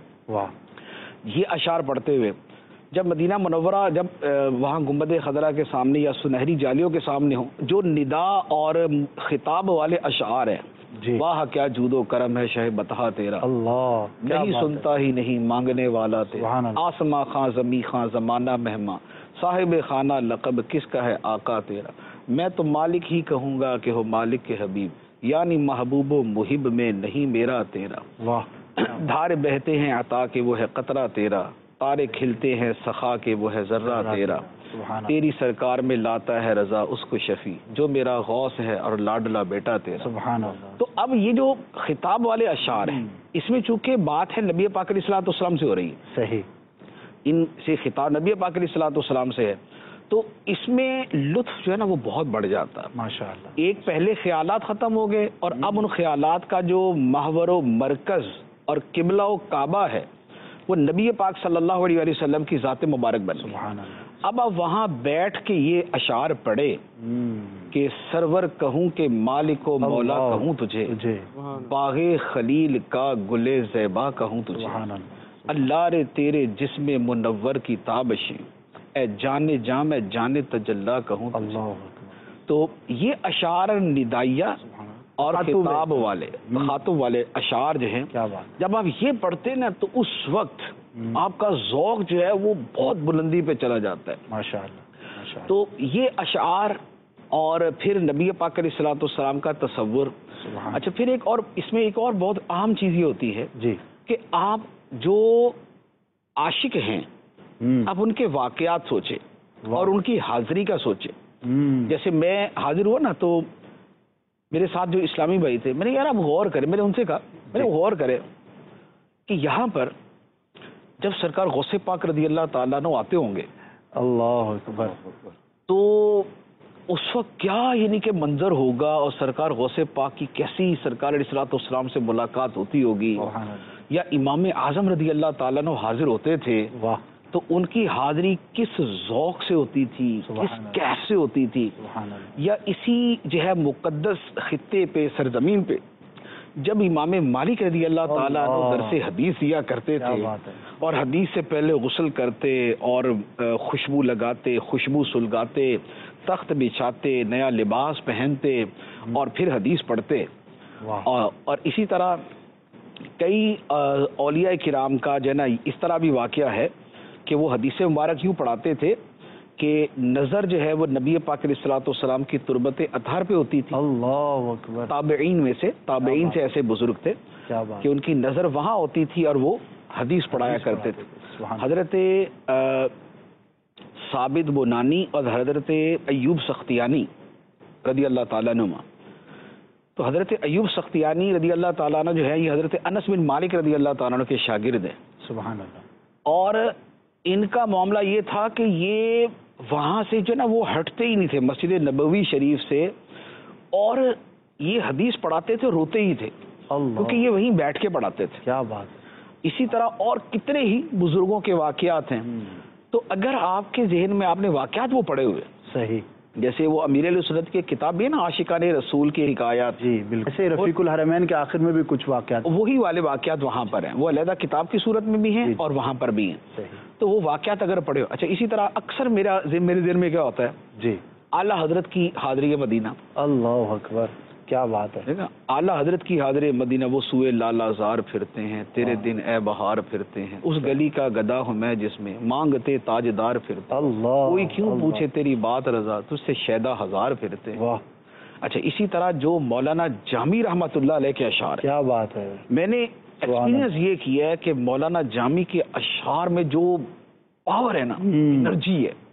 یہ اشعار پڑھتے ہوئے جب مدینہ منورہ جب وہاں گنبد خضرا کے سامنے یا سنہری جالیوں کے سامنے ہوں, جو ندا اور خطاب والے اشعار ہیں, جی واہ کیا جود و کرم ہے شہ بتہا تیرا, اللہ نہیں سنتا ہی نہیں مانگنے والا تیرا, آسماں خاں زمیں خاں زمانہ مہماں, صاحب خانہ لقب کس کا ہے آقا تیرا, میں تو مالک ہی کہوں گا کہ ہو مالک کے حبیب, یعنی محبوب و محب میں نہیں میرا تیرا, دھار بہتے ہیں عطا کے وہ ہے قطرہ تیرا, تارے کھلتے ہیں سخا کے وہ ہے ذرہ تیرا, تیری سرکار میں لاتا ہے رضا اس کو شفیع, جو میرا غوث ہے اور لاڈلا بیٹا تیرا. سبحان اللہ. تو اب یہ جو خطاب والے اشعار ہیں اس میں چونکہ بات ہے نبی پاک علیہ الصلوۃ والسلام سے ہو رہی ہے, صحیح, ان سے خطاب نبی پاک علیہ الصلوۃ والسلام سے ہے, تو اس میں لطف جو ہے نا وہ بہت بڑھ جاتا ہے. ماشاء اللہ. ایک پہلے خیالات ختم ہو گئے اور اب ان خیالات کا جو محور و مرکز اور قبلہ و کعبہ ہے وہ نبی پاک صلی اللہ علیہ وسلم کی ذات مبارک بن گئی. اب آپ وہاں بیٹھ کے یہ اشعار پڑھے کہ سرور کہوں کہ مالک و مولا کہوں تجھے, باغ خلیل کا گلے زیبا کہوں تجھے, اللہ رے تیرے جسم منور کی تابشیں, اے جانے جام اے جانے تجلا کہوں تجھے. تو یہ اشعار ندائیہ اور خطاب والے خاطب والے اشعار جو ہیں, جب آپ یہ پڑھتے نا تو اس وقت آپ کا ذوق جو ہے وہ بہت بلندی پہ چلا جاتا ہے. ماشاء اللہ. تو یہ اشعار اور پھر نبی پاک علیہ الصلوۃ والسلام کا تصور. اچھا پھر ایک اور اس میں ایک اور بہت اہم چیز یہ ہوتی ہے جی کہ آپ جو عاشق ہیں آپ ان کے واقعات سوچیں اور ان کی حاضری کا سوچیں. جیسے میں حاضر ہوا نا تو میرے ساتھ جو اسلامی بھائی تھے, میں نے یار آپ غور کریں, میں نے ان سے کہا میں نے غور کرے کہ یہاں پر جب سرکار غوث پاک رضی اللہ تعالیٰ عنہ آتے ہوں گے, اللہ اکبر, تو اس وقت کیا یعنی کہ منظر ہوگا اور سرکار غوث پاک کی کیسی سرکار علیہ الصلوۃ والسلام سے ملاقات ہوتی ہوگی, یا امام اعظم رضی اللہ تعالیٰ عنہ حاضر ہوتے تھے تو ان کی حاضری کس ذوق سے ہوتی تھی, کس کیف سے ہوتی تھی, یا اسی جو ہے مقدس خطے پہ سرزمین پہ جب امام مالک رضی اللہ تعالیٰ عنہ درس حدیث دیا کرتے تھے اور حدیث سے پہلے غسل کرتے اور خوشبو لگاتے, خوشبو سلگاتے, تخت بچھاتے, نیا لباس پہنتے اور پھر حدیث پڑھتے. اور اسی طرح کئی اولیاء کرام کا جو ہے نا اس طرح بھی واقعہ ہے کہ وہ حدیث مبارک یوں پڑھاتے تھے کہ نظر جو ہے وہ نبی پاک علیہ الصلوۃ والسلام کی تربت اطہار پہ ہوتی تھی. اللہ اکبر. تابعین میں سے تابعین سے ایسے بزرگ تھے کہ ان کی نظر وہاں ہوتی تھی اور وہ حدیث پڑھایا کرتے تھے. حضرت ثابت بنانی اور حضرت ایوب سختیانی رضی اللہ تعالیٰ عنہ. تو حضرت ایوب سختیانی رضی اللہ تعالیٰ عنہ جو ہے یہ حضرت انس بن مالک رضی اللہ تعالیٰ عنہ کے شاگرد ہیں. سبحان اللہ. اور ان کا معاملہ یہ تھا کہ یہ وہاں سے جو نا وہ ہٹتے ہی نہیں تھے مسجد نبوی شریف سے, اور یہ حدیث پڑھاتے تھے روتے ہی تھے، اللہ، کیونکہ یہ وہیں بیٹھ کے پڑھاتے تھے. کیا بات. اسی طرح اور کتنے ہی بزرگوں کے واقعات ہیں. تو اگر آپ کے ذہن میں آپ نے واقعات وہ پڑھے ہوئے، صحیح، جیسے وہ امیر علیہ سنت کی کتاب بھی ہے نا، عاشقان رسول کی حکایات، جی بالکل، ایسے رفیق الحرمین کے آخر میں بھی کچھ واقعات، وہی والے واقعات وہاں پر ہیں، وہ علیحدہ کتاب کی صورت میں بھی ہیں جی. اور وہاں پر بھی ہیں. صحیح. تو وہ واقعات اگر پڑھے ہو. اچھا، اسی طرح اکثر میرا میرے ذہن میں کیا ہوتا ہے، جی، اعلیٰ حضرت کی حاضری مدینہ. اللہ اکبر، کیا بات ہے. دیکھا، اعلیٰ حضرت کی حاضر مدینہ، وہ سوئے لالا زار پھرتے ہیں، تیرے دن اے بہار پھرتے ہیں، اس گلی کا گدا ہوں میں جس میں مانگتے تاجدار پھرتے ہیں، اللہ، کوئی کیوں اللہ. پوچھے تیری بات رضا، تجھ سے شیدا ہزار پھرتے ہیں. واہ، اچھا، اسی طرح جو مولانا جامی رحمۃ اللہ علیہ کے اشعار ہیں، کیا بات ہے. میں نے ایکسپیرینس یہ کیا ہے کہ مولانا جامی کے اشعار میں جو پاور ہے نا، انرجی ہے،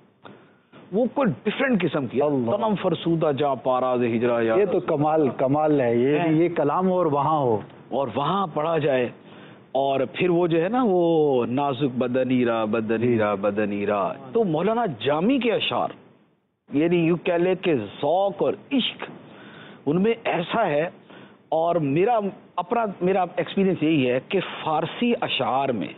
وہ کوئی ڈفرینٹ قسم کی ہے. اللہ. تمام فرسودہ جا پاراز ہجرا، یہ تو کمال کمال ہے، یہ یہ کلام ہو اور وہاں ہو، اور وہاں پڑھا جائے. اور پھر وہ جو ہے نا، وہ نازک بدنیرا بدنیرا بدنیرا. تو مولانا جامی کے اشعار، یعنی یوں کہہ لے کہ ذوق اور عشق ان میں ایسا ہے. اور میرا اپنا میرا ایکسپیرینس یہی ہے کہ فارسی اشعار میں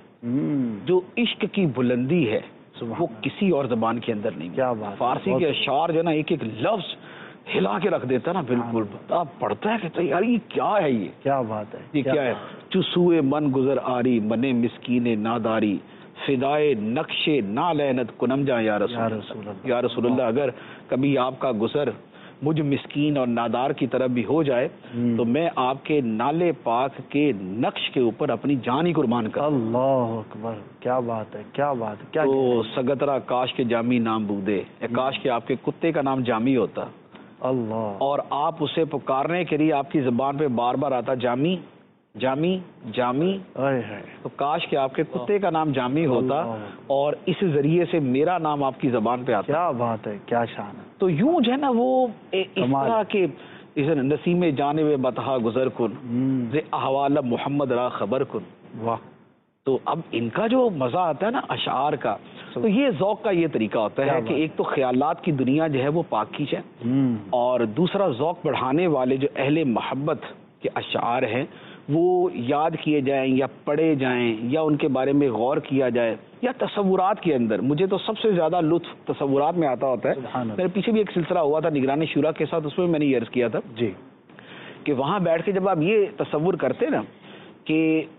جو عشق کی بلندی ہے وہ کسی اور زبان کے اندر نہیں. کیا بات. فارسی کے اشعار جو ہے نا، ایک ایک لفظ ہلا کے رکھ دیتا نا، بالکل آپ پڑھتا ہے کہ یار یہ کیا ہے، یہ کیا بات ہے، یہ کیا ہے. چسوئے من گزر آری، منے مسکین ناداری، فدائے نقش نالینت کنم جا یا رسول اللہ. یا رسول اللہ، اگر کبھی آپ کا گزر مجھ مسکین اور نادار کی طرف بھی ہو جائے تو میں آپ کے نالے پاک کے نقش کے اوپر اپنی جان ہی قربان کر. اللہ اکبر، کیا بات ہے، کیا بات ہے. کیا تو سگترا کاش کے جامی نام بودے، کاش کے آپ کے کتے کا نام جامی ہوتا، اللہ، اور آپ اسے پکارنے کے لیے آپ کی زبان پہ بار بار آتا جامی جامی جامی. تو کاش کہ آپ کے کتے کا نام جامی ہوتا اور اس ذریعے سے میرا نام آپ کی زبان پہ آتا. کیا بات ہے، کیا شان ہے. تو یوں جو ہے نا، وہ اس طرح کے نسیم جانب بتہا گزر کن ز احوال محمد را خبر کن. واہ. تو اب ان کا جو مزہ آتا ہے نا اشعار کا، تو یہ ذوق کا یہ طریقہ ہوتا ہے کہ ایک تو خیالات کی دنیا جو ہے وہ پاکیزہ ہے، اور دوسرا ذوق بڑھانے والے جو اہل محبت کے اشعار ہیں وہ یاد کیے جائیں یا پڑھے جائیں یا ان کے بارے میں غور کیا جائے، یا تصورات کے اندر. مجھے تو سب سے زیادہ لطف تصورات میں آتا ہوتا ہے. میرے پیچھے بھی ایک سلسلہ ہوا تھا نگران شورا کے ساتھ، اس میں میں نے یہ عرض کیا تھا جی کہ وہاں بیٹھ کے جب آپ یہ تصور کرتے نا کہ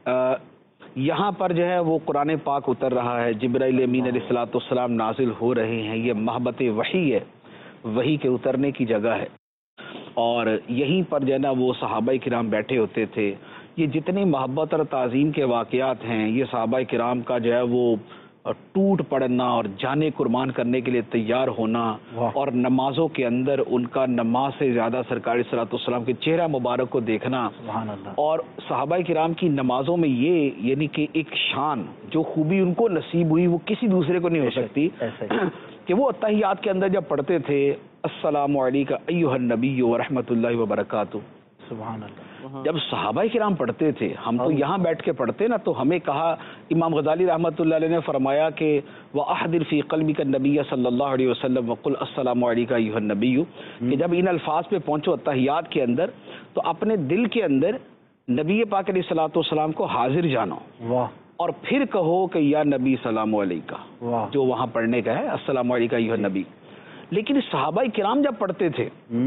یہاں پر جو ہے وہ قرآن پاک اتر رہا ہے، جبرائیل امین علیہ الصلوۃ والسلام نازل ہو رہے ہیں، یہ محبت وحی ہے، وحی کے اترنے کی جگہ ہے، اور یہیں پر جو ہے نا وہ صحابہ کرام بیٹھے ہوتے تھے. یہ جتنی محبت اور تعظیم کے واقعات ہیں، یہ صحابہ کرام کا جو ہے وہ ٹوٹ پڑنا اور جانے قربان کرنے کے لیے تیار ہونا، اور نمازوں کے اندر ان کا نماز سے زیادہ سرکار صلی اللہ علیہ وسلم کے چہرہ مبارک کو دیکھنا، اور صحابہ کرام کی نمازوں میں یہ یعنی کہ ایک شان جو خوبی ان کو نصیب ہوئی وہ کسی دوسرے کو نہیں ہو سکتی کہ وہ اتحیات کے اندر جب پڑھتے تھے السلام علیکم ایھا النبی ورحمۃ اللہ وبرکاتہ. سبحان اللہ. جب صحابہ کرام پڑھتے تھے، ہم تو یہاں بیٹھ کے پڑھتے نا، تو ہمیں کہا امام غزالی رحمۃ اللہ علیہ نے فرمایا کہ وَأَحْضِرْ فِي قَلْبِكَ النَّبِيَّ صلی اللہ علیہ وسلم وَقُلْ السلام علیکم ایھا النبی، کہ جب ان الفاظ پہ پہنچو اتحیات کے اندر تو اپنے دل کے اندر نبی پاک علیہ الصلوۃ والسلام کو حاضر جانو، اور پھر کہو کہ یا نبی سلام علیکم، جو وہاں پڑھنے کا ہے السلام علیکم ایھا النبی. لیکن صحابہ کرام جب پڑھتے تھے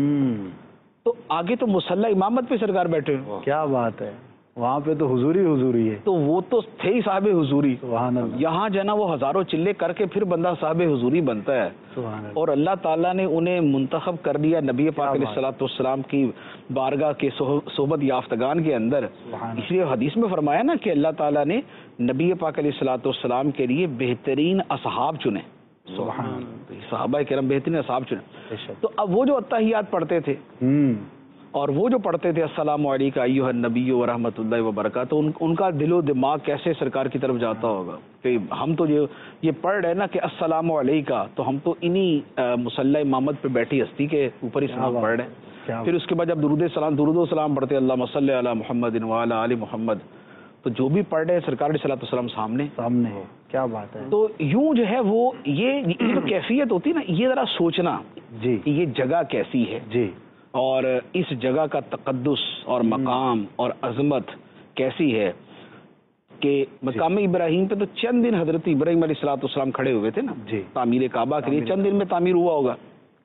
تو آگے تو مصلی امامت پہ سرکار بیٹھے. کیا بات ہے، وہاں پہ تو حضوری حضوری ہے. تو وہ تو تھے ہی صاحب حضوری. سبحان اللہ. یہاں جو ہے نا وہ ہزاروں چلے کر کے پھر بندہ صاحب حضوری بنتا ہے. سبحان اللہ. اور اللہ تعالیٰ نے انہیں منتخب کر دیا نبی پاک علیہ الصلوۃ والسلام کی بارگاہ کے صحبت یافتگان کے اندر. اس لیے حدیث میں فرمایا نا کہ اللہ تعالیٰ نے نبی پاک علیہ الصلوۃ والسلام کے لیے بہترین اصحاب چنے. سبحان اللہ. صحابہ کرام بہترین اصحاب چنے. تو اب وہ جو اتحیات پڑھتے تھے اور وہ جو پڑھتے تھے السلام علیکم ایھا النبی ورحمۃ اللہ وبرکاتہ، ان, ان کا دل و دماغ کیسے سرکار کی طرف جاتا ہوگا کہ ہم تو یہ یہ پڑھ رہے نا کہ السلام علیکم، تو ہم تو انہی مصلی امامت پہ بیٹھی ہستی کے اوپر ہی سلام پڑھ رہے ہیں. پھر اس کے بعد جب درود سلام درود و سلام پڑھتے اللہم صلی علی محمد وعلی آل محمد، تو جو بھی پڑھ رہے ہیں سرکار علیہ الصلوۃ والسلام سامنے سامنے ہے. کیا بات ہے. تو یوں جو ہے وہ یہ جو کیفیت ہوتی ہے نا، یہ ذرا سوچنا جی کہ یہ جگہ کیسی ہے جی، اور اس جگہ کا تقدس اور مقام اور عظمت کیسی ہے کہ مقام ابراہیم پہ تو چند دن حضرت ابراہیم علیہ الصلوۃ والسلام کھڑے ہوئے تھے نا جی تعمیر کعبہ کے لیے، چند دن میں تعمیر ہوا ہوگا،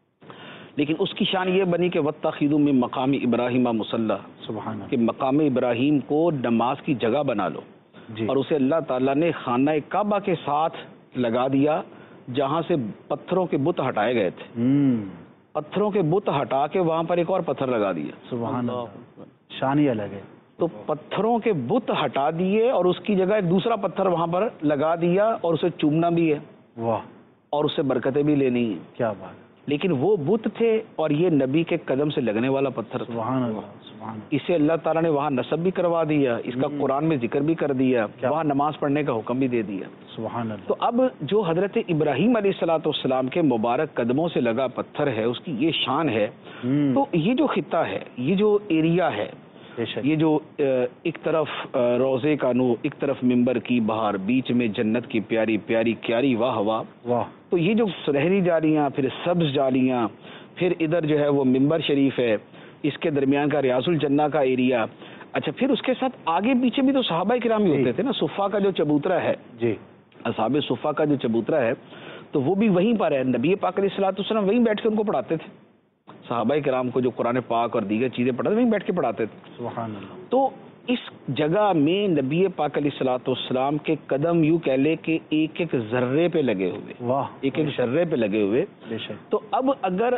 لیکن اس کی شان یہ بنی کہ وَاتَّخِذُوا مِن مقام ابراہیم مصلی، سبحان اللہ، کہ مقام ابراہیم کو نماز کی جگہ بنا لو، جی اور اسے اللہ تعالیٰ نے خانہ کعبہ کے ساتھ لگا دیا جہاں سے پتھروں کے بت ہٹائے گئے تھے، ہوں پتھروں کے بت ہٹا کے وہاں پر ایک اور پتھر لگا دیا، سبحان اللہ، شان ہی الگ ہے. تو پتھروں کے بت ہٹا دیے اور اس کی جگہ ایک دوسرا پتھر وہاں پر لگا دیا، اور اسے چومنا بھی ہے واہ اور اس سے برکتیں بھی لینی ہیں، کیا بات، لیکن وہ بت تھے اور یہ نبی کے قدم سے لگنے والا پتھر تھا. سبحان اللہ، سبحان اللہ. اسے اللہ تعالیٰ نے وہاں نصب بھی کروا دیا، اس کا قرآن میں ذکر بھی کر دیا، وہاں نماز پڑھنے کا حکم بھی دے دیا. سبحان اللہ. تو اب جو حضرت ابراہیم علیہ الصلوۃ والسلام کے مبارک قدموں سے لگا پتھر ہے، اس کی یہ شان ہے. ہوں، تو یہ جو خطہ ہے، یہ جو ایریا ہے، بے شک. یہ جو ایک طرف روزے کا نور، ایک طرف ممبر کی بہار، بیچ میں جنت کی پیاری پیاری کیاری واہ واہ، واہ، تو یہ جو سنہری جالیاں، پھر سبز جالیاں، پھر ادھر جو ہے وہ ممبر شریف ہے، اس کے درمیان کا ریاض الجنہ کا ایریا. اچھا پھر اس کے ساتھ آگے پیچھے بھی تو صحابہ کرام ہی ہوتے تھے نا. صفا کا جو چبوترا ہے، جی اصحاب صفا کا جو چبوترا ہے، تو وہ بھی وہیں پر ہے. نبی پاک علیہ الصلوۃ والسلام وہیں بیٹھ کے ان کو پڑھاتے تھے، صحابہ کرام کو جو قرآن پاک اور دیگر چیزیں پڑھاتے وہیں بیٹھ کے پڑھاتے تھے. سبحان اللہ. تو اس جگہ میں نبی پاک علیہ الصلوۃ والسلام کے قدم یوں کہہ لے کہ ایک ایک ذرے پہ لگے ہوئے، واہ، ایک ایک ذرے پہ لگے ہوئے. بے شک. تو اب اگر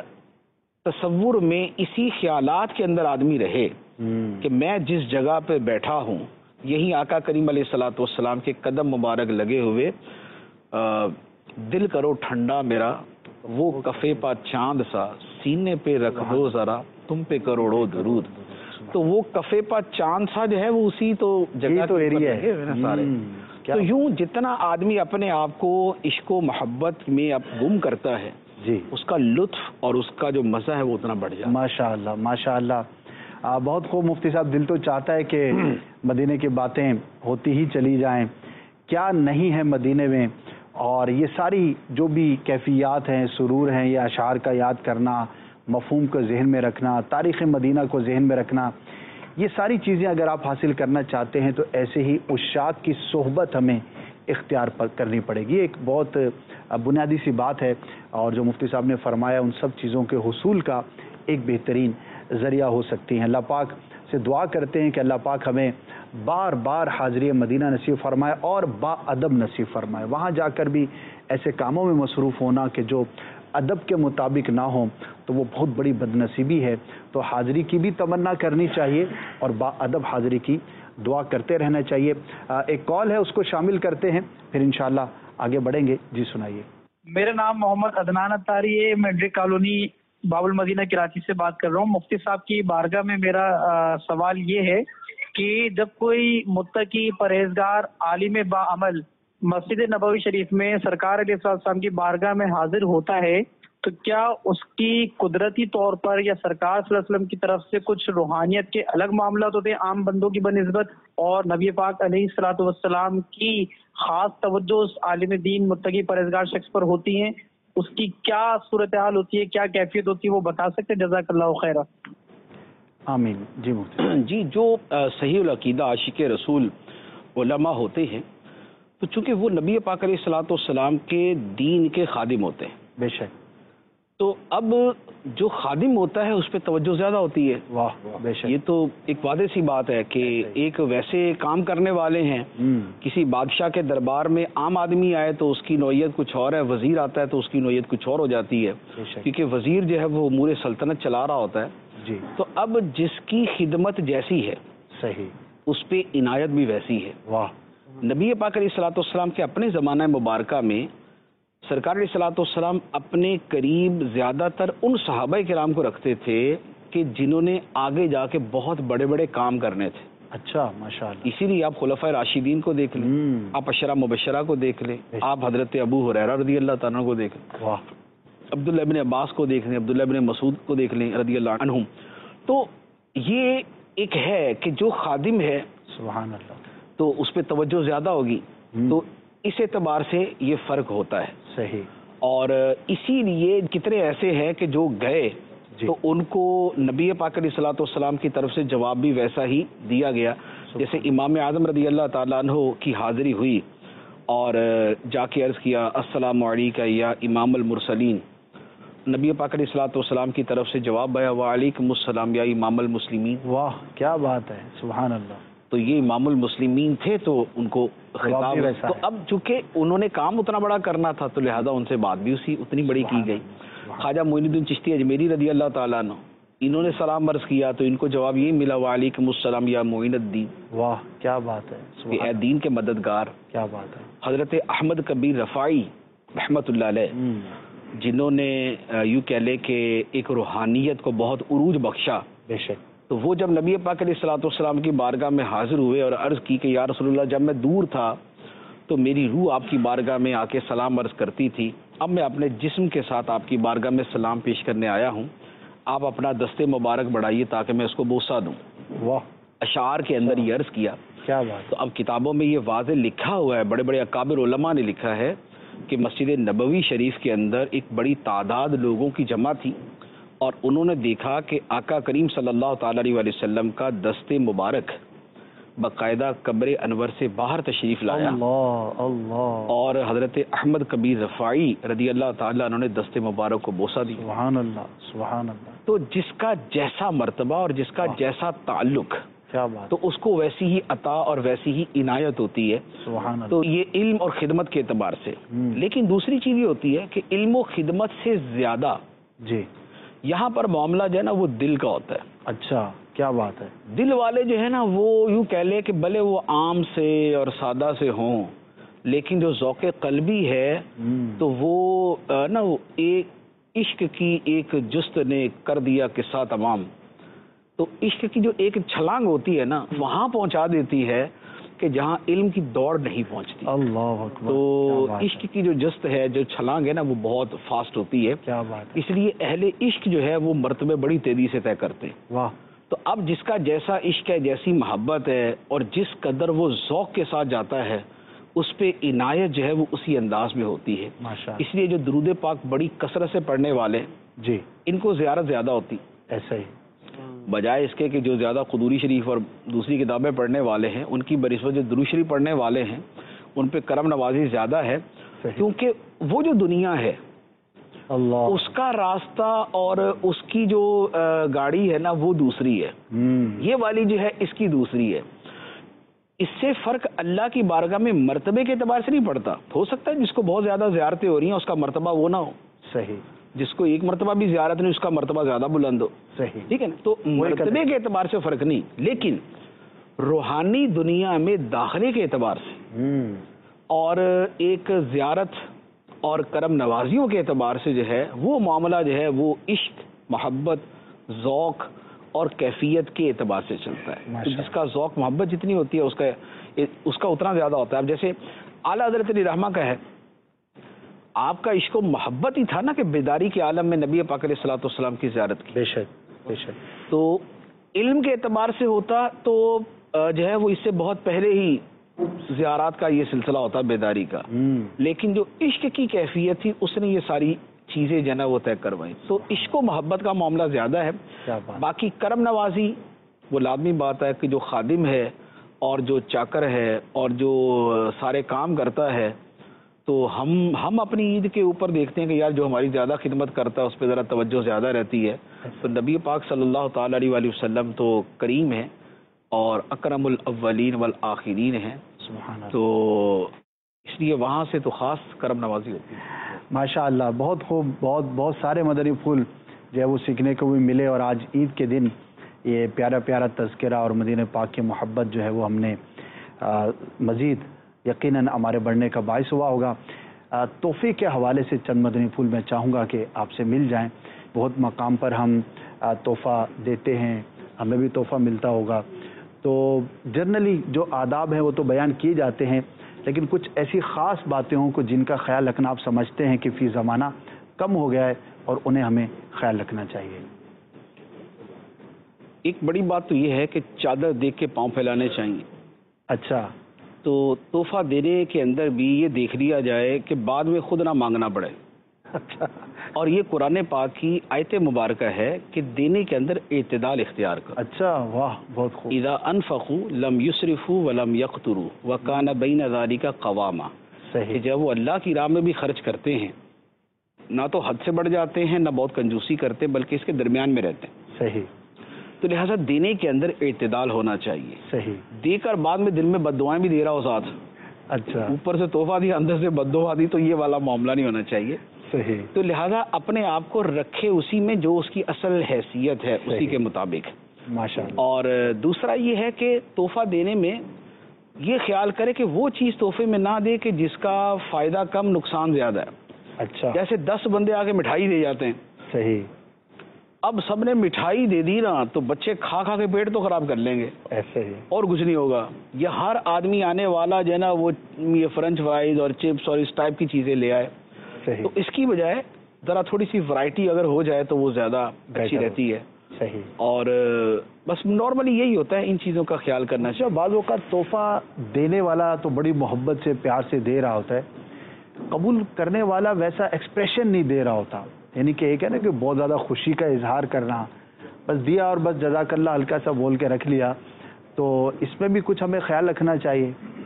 تصور میں اسی خیالات کے اندر آدمی رہے ہوں، کہ میں جس جگہ پہ بیٹھا ہوں یہی آقا کریم علیہ الصلوۃ والسلام کے قدم مبارک لگے ہوئے، آ، دل کرو ٹھنڈا میرا وہ کفے پا چاند سا، سینے پہ رکھ دو ذرا تم پہ کروڑوں درود. تو وہ کفے پا چاند سا جو ہے وہ اسی تو جگہ تو ایریا ہے نا سارے. تو یوں جتنا آدمی اپنے آپ کو عشق و محبت میں اب گم کرتا ہے، جی اس کا لطف اور اس کا جو مزہ ہے وہ اتنا بڑھ جاتا ہے. ماشاء اللہ، ماشاء اللہ. آ, بہت خوب مفتی صاحب. دل تو چاہتا ہے کہ مدینے کی باتیں ہوتی ہی چلی جائیں، کیا نہیں ہے مدینے میں. اور یہ ساری جو بھی کیفیات ہیں، سرور ہیں، یہ اشعار کا یاد کرنا، مفہوم کو ذہن میں رکھنا، تاریخ مدینہ کو ذہن میں رکھنا، یہ ساری چیزیں اگر آپ حاصل کرنا چاہتے ہیں تو ایسے ہی عشاق کی صحبت ہمیں اختیار پر کرنی پڑے گی. ایک بہت بنیادی سی بات ہے، اور جو مفتی صاحب نے فرمایا ان سب چیزوں کے حصول کا ایک بہترین ذریعہ ہو سکتی ہیں. اللہ پاک سے دعا کرتے ہیں کہ اللہ پاک ہمیں بار بار حاضری مدینہ نصیب فرمائے اور با ادب نصیب فرمائے. وہاں جا کر بھی ایسے کاموں میں مصروف ہونا کہ جو ادب کے مطابق نہ ہوں تو وہ بہت بڑی بد نصیبی ہے. تو حاضری کی بھی تمنا کرنی چاہیے اور با ادب حاضری کی دعا کرتے رہنا چاہیے. ایک کال ہے، اس کو شامل کرتے ہیں، پھر انشاءاللہ آگے بڑھیں گے. جی سنائیے. میرا نام محمد عدنان اتاری ہے، میڈرک کالونی باب المدینہ کراچی سے بات کر رہا ہوں. مفتی صاحب کی بارگاہ میں میرا آ, سوال یہ ہے کہ جب کوئی متقی پرہیزگار عالم با عمل مسجد نبوی شریف میں سرکار علیہ السلام کی بارگاہ میں حاضر ہوتا ہے تو کیا اس کی قدرتی طور پر یا سرکار صلی اللہ علیہ وسلم کی طرف سے کچھ روحانیت کے الگ معاملات ہوتے ہیں عام بندوں کی بنسبت، اور نبی پاک علیہ الصلوۃ والسلام کی خاص توجہ اس عالم دین متقی پرہیزگار شخص پر ہوتی ہیں؟ اس کی کیا صورتحال ہوتی ہے، کیا کیفیت ہوتی ہے، وہ بتا سکتے؟ جزاک اللہ خیر. آمین. جی مفتی. جی جو صحیح العقیدہ عاشق رسول علماء ہوتے ہیں تو چونکہ وہ نبی پاک علیہ الصلوۃ والسلام کے دین کے خادم ہوتے ہیں، بے شک. تو اب جو خادم ہوتا ہے اس پہ توجہ زیادہ ہوتی ہے. واہ، بے شک. یہ تو ایک واضح سی بات ہے کہ ایک ویسے کام کرنے والے ہیں، ہوں، کسی بادشاہ کے دربار میں عام آدمی آئے تو اس کی نوعیت کچھ اور ہے، وزیر آتا ہے تو اس کی نوعیت کچھ اور ہو جاتی ہے، بے شک. کیونکہ وزیر جو ہے وہ امور سلطنت چلا رہا ہوتا ہے. جی تو اب جس کی خدمت جیسی ہے صحیح. اس پہ عنایت بھی ویسی ہے. واہ. نبی پاک علیہ الصلوۃ والسلام کے اپنے زمانہ مبارکہ میں سرکار علیہ الصلوۃ والسلام اپنے قریب زیادہ تر ان صحابہ کرام کو رکھتے تھے کہ جنہوں نے آگے جا کے بہت بڑے بڑے کام کرنے تھے. اچھا، ماشاء اللہ. اسی لیے آپ خلفائے راشدین کو دیکھ لیں، ہوں، آپ عشرہ مبشرہ کو دیکھ لیں، آپ حضرت ابو ہریرہ رضی اللہ تعالیٰ کو دیکھ لیں، واہ، عبداللہ ابن عباس کو دیکھ لیں، عبداللہ ابن مسعود کو دیکھ لیں رضی اللہ عنہم. تو یہ ایک ہے کہ جو خادم ہے سبحان اللہ، تو اس پہ توجہ زیادہ ہوگی. ہوں، تو اس اعتبار سے یہ فرق ہوتا ہے. صحیح. اور اسی لیے کتنے ایسے ہیں کہ جو گئے تو ان کو نبی پاک علیہ الصلوۃ والسلام کی طرف سے جواب بھی ویسا ہی دیا گیا. جیسے امام اعظم رضی اللہ تعالیٰ عنہ کی حاضری ہوئی اور جا کے عرض کیا السلام علیکم یا امام المرسلین. نبی پاک علیہ الصلوۃ والسلام کی طرف سے جواب آیا وعلیکم السلام یا امام المسلمین. واہ کیا بات ہے، سبحان اللہ. تو یہ امام المسلمین تھے تو ان کو خطاب. تو اب چونکہ انہوں نے کام اتنا بڑا کرنا تھا تو لہذا ان سے بات بھی اسی اتنی بڑی کی گئی. خواجہ معین الدین چشتی اجمیری رضی اللہ تعالیٰ عنہ انہوں نے سلام عرض کیا تو ان کو جواب یہ ملا وعلیکم السلام یا معین الدین. واہ کیا بات ہے، کہ اے دین کے مددگار. کیا بات ہے. حضرت احمد کبیر رفاعی رحمۃ اللہ علیہ جنہوں نے یوں کہہ لے کہ ایک روحانیت کو بہت عروج بخشا، بے شک، تو وہ جب نبی پاک علیہ الصلوۃ والسلام کی بارگاہ میں حاضر ہوئے اور عرض کی کہ یا رسول اللہ جب میں دور تھا تو میری روح آپ کی بارگاہ میں آ کے سلام عرض کرتی تھی، اب میں اپنے جسم کے ساتھ آپ کی بارگاہ میں سلام پیش کرنے آیا ہوں، آپ اپنا دستے مبارک بڑھائیے تاکہ میں اس کو بوسہ دوں. واہ اشعار کے اندر یہ عرض کیا. کیا بات. تو اب کتابوں میں یہ واضح لکھا ہوا ہے، بڑے بڑے اکابر علماء نے لکھا ہے کہ مسجد نبوی شریف کے اندر ایک بڑی تعداد لوگوں کی جمع تھی اور انہوں نے دیکھا کہ آقا کریم صلی اللہ تعالیٰ علیہ وسلم کا دست مبارک باقاعدہ قبر انور سے باہر تشریف لایا. اللہ اللہ. اور حضرت احمد کبیر رفاعی رضی اللہ تعالیٰ انہوں نے دست مبارک کو بوسہ دی. سبحان اللہ سبحان اللہ. تو جس کا جیسا مرتبہ اور جس کا جیسا تعلق کیا بات. تو اس کو ویسی ہی عطا اور ویسی ہی عنایت ہوتی ہے. سبحان اللہ. تو یہ علم اور خدمت کے اعتبار سے. لیکن دوسری چیز یہ ہوتی ہے کہ علم و خدمت سے زیادہ جی یہاں پر معاملہ جو ہے نا وہ دل کا ہوتا ہے. اچھا کیا بات ہے. دل والے جو ہے نا وہ یوں کہہ لے کہ بھلے وہ عام سے اور سادہ سے ہوں لیکن جو ذوق قلبی ہے تو وہ نا ایک عشق کی ایک جست نے کر دیا قصہ تمام. تو عشق کی جو ایک چھلانگ ہوتی ہے نا وہاں پہنچا دیتی ہے کہ جہاں علم کی دوڑ نہیں پہنچتی. اللہ اکبر. تو عشق کی جو جست ہے جو چھلانگ ہے نا وہ بہت فاسٹ ہوتی ہے. کیا بات. اس لیے اہل عشق جو ہے وہ مرتبے بڑی تیزی سے طے کرتے ہیں. واہ. تو اب جس کا جیسا عشق ہے جیسی محبت ہے اور جس قدر وہ ذوق کے ساتھ جاتا ہے اس پہ عنایت جو ہے وہ اسی انداز میں ہوتی ہے. ماشاءاللہ. اس لیے جو درود پاک بڑی کثرت سے پڑھنے والے جی ان کو زیارت زیادہ ہوتی. ایسا ہی بجائے اس کے کہ جو زیادہ قدوری شریف اور دوسری کتابیں پڑھنے والے ہیں ان کی بنسبت جو درود شریف پڑھنے والے ہیں ان پہ کرم نوازی زیادہ ہے. کیونکہ وہ جو دنیا ہے اللہ اس کا راستہ اور اس کی جو گاڑی ہے نا وہ دوسری ہے. یہ والی جو ہے اس کی دوسری ہے. اس سے فرق اللہ کی بارگاہ میں مرتبے کے اعتبار سے نہیں پڑتا. ہو سکتا ہے جس کو بہت زیادہ زیارتیں ہو رہی ہیں اس کا مرتبہ وہ نہ ہو. صحیح. جس کو ایک مرتبہ بھی زیارت نہیں اس کا مرتبہ زیادہ بلند ہو. صحیح. ٹھیک ہے نا. تو مرتبے کے اعتبار سے فرق نہیں لیکن روحانی دنیا میں داخلے کے اعتبار سے اور ایک زیارت اور کرم نوازیوں کے اعتبار سے جو ہے وہ معاملہ جو ہے وہ عشق محبت ذوق اور کیفیت کے اعتبار سے چلتا ہے. جس کا ذوق محبت جتنی ہوتی ہے اس کا اس کا اتنا زیادہ ہوتا ہے. اب جیسے اعلیٰ حضرت علی رحمہ کا ہے آپ کا عشق و محبت ہی تھا نا کہ بیداری کے عالم میں نبی پاک علیہ الصلوۃ والسلام کی زیارت کی. بے شک بے شک. تو علم کے اعتبار سے ہوتا تو جو ہے وہ اس سے بہت پہلے ہی زیارات کا یہ سلسلہ ہوتا بیداری کا. لیکن جو عشق کی کیفیت تھی اس نے یہ ساری چیزیں جو ہے نا وہ طے کروائی. تو عشق و محبت کا معاملہ زیادہ ہے. باقی کرم نوازی وہ لازمی بات ہے کہ جو خادم ہے اور جو چاکر ہے اور جو سارے کام کرتا ہے تو ہم ہم اپنی عید کے اوپر دیکھتے ہیں کہ یار جو ہماری زیادہ خدمت کرتا ہے اس پہ ذرا توجہ زیادہ رہتی ہے. تو نبی پاک صلی اللہ تعالیٰ علیہ وآلہ وسلم تو کریم ہے اور اکرم الاولین والآخرین ہیں. تو اس لیے وہاں سے تو خاص کرم نوازی ہوتی ہے. ماشاء اللہ. بہت خوب. بہت بہت سارے مدنی پھول جو ہے وہ سیکھنے کو بھی ملے اور آج عید کے دن یہ پیارا پیارا تذکرہ اور مدینہ پاک کی محبت جو ہے وہ ہم نے مزید یقیناً ہمارے بڑھنے کا باعث ہوا ہوگا. تحفے کے حوالے سے چند مدنی پھول میں چاہوں گا کہ آپ سے مل جائیں. بہت مقام پر ہم تحفہ دیتے ہیں ہمیں بھی تحفہ ملتا ہوگا. تو جنرلی جو آداب ہیں وہ تو بیان کیے جاتے ہیں لیکن کچھ ایسی خاص باتیں ہوں کہ جن کا خیال رکھنا آپ سمجھتے ہیں کہ فی زمانہ کم ہو گیا ہے اور انہیں ہمیں خیال رکھنا چاہیے. ایک بڑی بات تو یہ ہے کہ چادر دیکھ کے پاؤں پھیلانے چاہیے. اچھا. تو تحفہ دینے کے اندر بھی یہ دیکھ لیا جائے کہ بعد میں خود نہ مانگنا پڑے. اچھا اور یہ قرآن پاک کی آیت مبارکہ ہے کہ دینے کے اندر اعتدال اختیار کرو. اچھا واہ بہت خوب. اذا انفقوا لم یسرفوا ولم یقتروا وکان بین ذلک قواما. صحیح. کہ جب وہ اللہ کی راہ میں بھی خرچ کرتے ہیں نہ تو حد سے بڑھ جاتے ہیں نہ بہت کنجوسی کرتے بلکہ اس کے درمیان میں رہتے ہیں. صحیح. تو لہٰذا دینے کے اندر اعتدال ہونا چاہیے. صحیح. دے کر بعد میں دل میں بد دعائیں بھی دے رہا ہو ساتھ. اچھا. اوپر سے تحفہ دیا اندر سے بد دعا دی تو یہ والا معاملہ نہیں ہونا چاہیے. صحیح. تو لہٰذا اپنے آپ کو رکھے اسی میں جو اس کی اصل حیثیت ہے اسی کے مطابق. ماشاء اللہ. اور دوسرا یہ ہے کہ تحفہ دینے میں یہ خیال کرے کہ وہ چیز تحفے میں نہ دے کہ جس کا فائدہ کم نقصان زیادہ ہے. اچھا. جیسے دس بندے آ کے مٹھائی دے جاتے ہیں. صحیح. اب سب نے مٹھائی دے دی نا تو بچے کھا کھا کے پیٹ تو خراب کر لیں گے ایسے ہی اور کچھ نہیں ہوگا. یہ ہر آدمی آنے والا جو ہے نا وہ یہ فرنچ فرائز اور چپس اور اس ٹائپ کی چیزیں لے آئے. صحیح. تو اس کی بجائے ذرا تھوڑی سی ورائٹی اگر ہو جائے تو وہ زیادہ اچھی رہتی ہے. صحیح. اور بس نارملی یہی ہوتا ہے ان چیزوں کا خیال کرنا اچھا. چاہیے. بعض اوقات تحفہ دینے والا تو بڑی محبت سے پیار سے دے رہا ہوتا ہے, قبول کرنے والا ویسا ایکسپریشن نہیں دے رہا ہوتا. یعنی کہ ایک ہے نا کہ بہت زیادہ خوشی کا اظہار کرنا, بس دیا اور بس جزاک اللہ ہلکا سا بول کے رکھ لیا. تو اس میں بھی کچھ ہمیں خیال رکھنا چاہیے.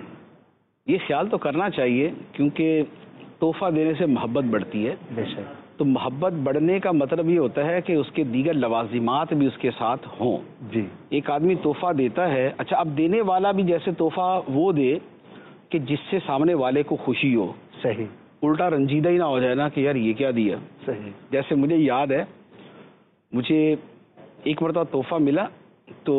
یہ خیال تو کرنا چاہیے کیونکہ تحفہ دینے سے محبت بڑھتی ہے. بے شک. تو محبت بڑھنے کا مطلب یہ ہوتا ہے کہ اس کے دیگر لوازمات بھی اس کے ساتھ ہوں. جی. ایک آدمی تحفہ دیتا ہے, اچھا اب دینے والا بھی جیسے تحفہ وہ دے کہ جس سے سامنے والے کو خوشی ہو. صحیح. الٹا رنجیدہ ہی نہ ہو جائے نا کہ یار یہ کیا دیا. صحیح. جیسے مجھے یاد ہے مجھے ایک مرتبہ تحفہ ملا تو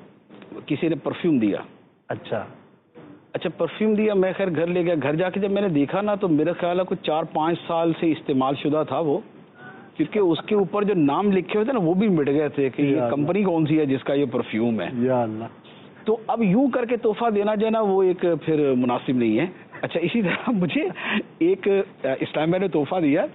کسی نے پرفیوم دیا. اچھا. اچھا پرفیوم دیا, میں خیر گھر لے گیا. گھر جا کے جب میں نے دیکھا نا تو میرا خیال ہے کچھ چار پانچ سال سے استعمال شدہ تھا وہ, کیونکہ اس کے اوپر جو نام لکھے ہوئے تھے نا وہ بھی مٹ گئے تھے کہ یہ کمپنی کون سی ہے جس کا یہ پرفیوم ہے. یا اللہ. تو اب یوں کر کے تحفہ دینا جو ہے نا وہ ایک پھر مناسب نہیں ہے. اچھا اسی طرح مجھے ایک اس ٹائم میں نے تحفہ دیا,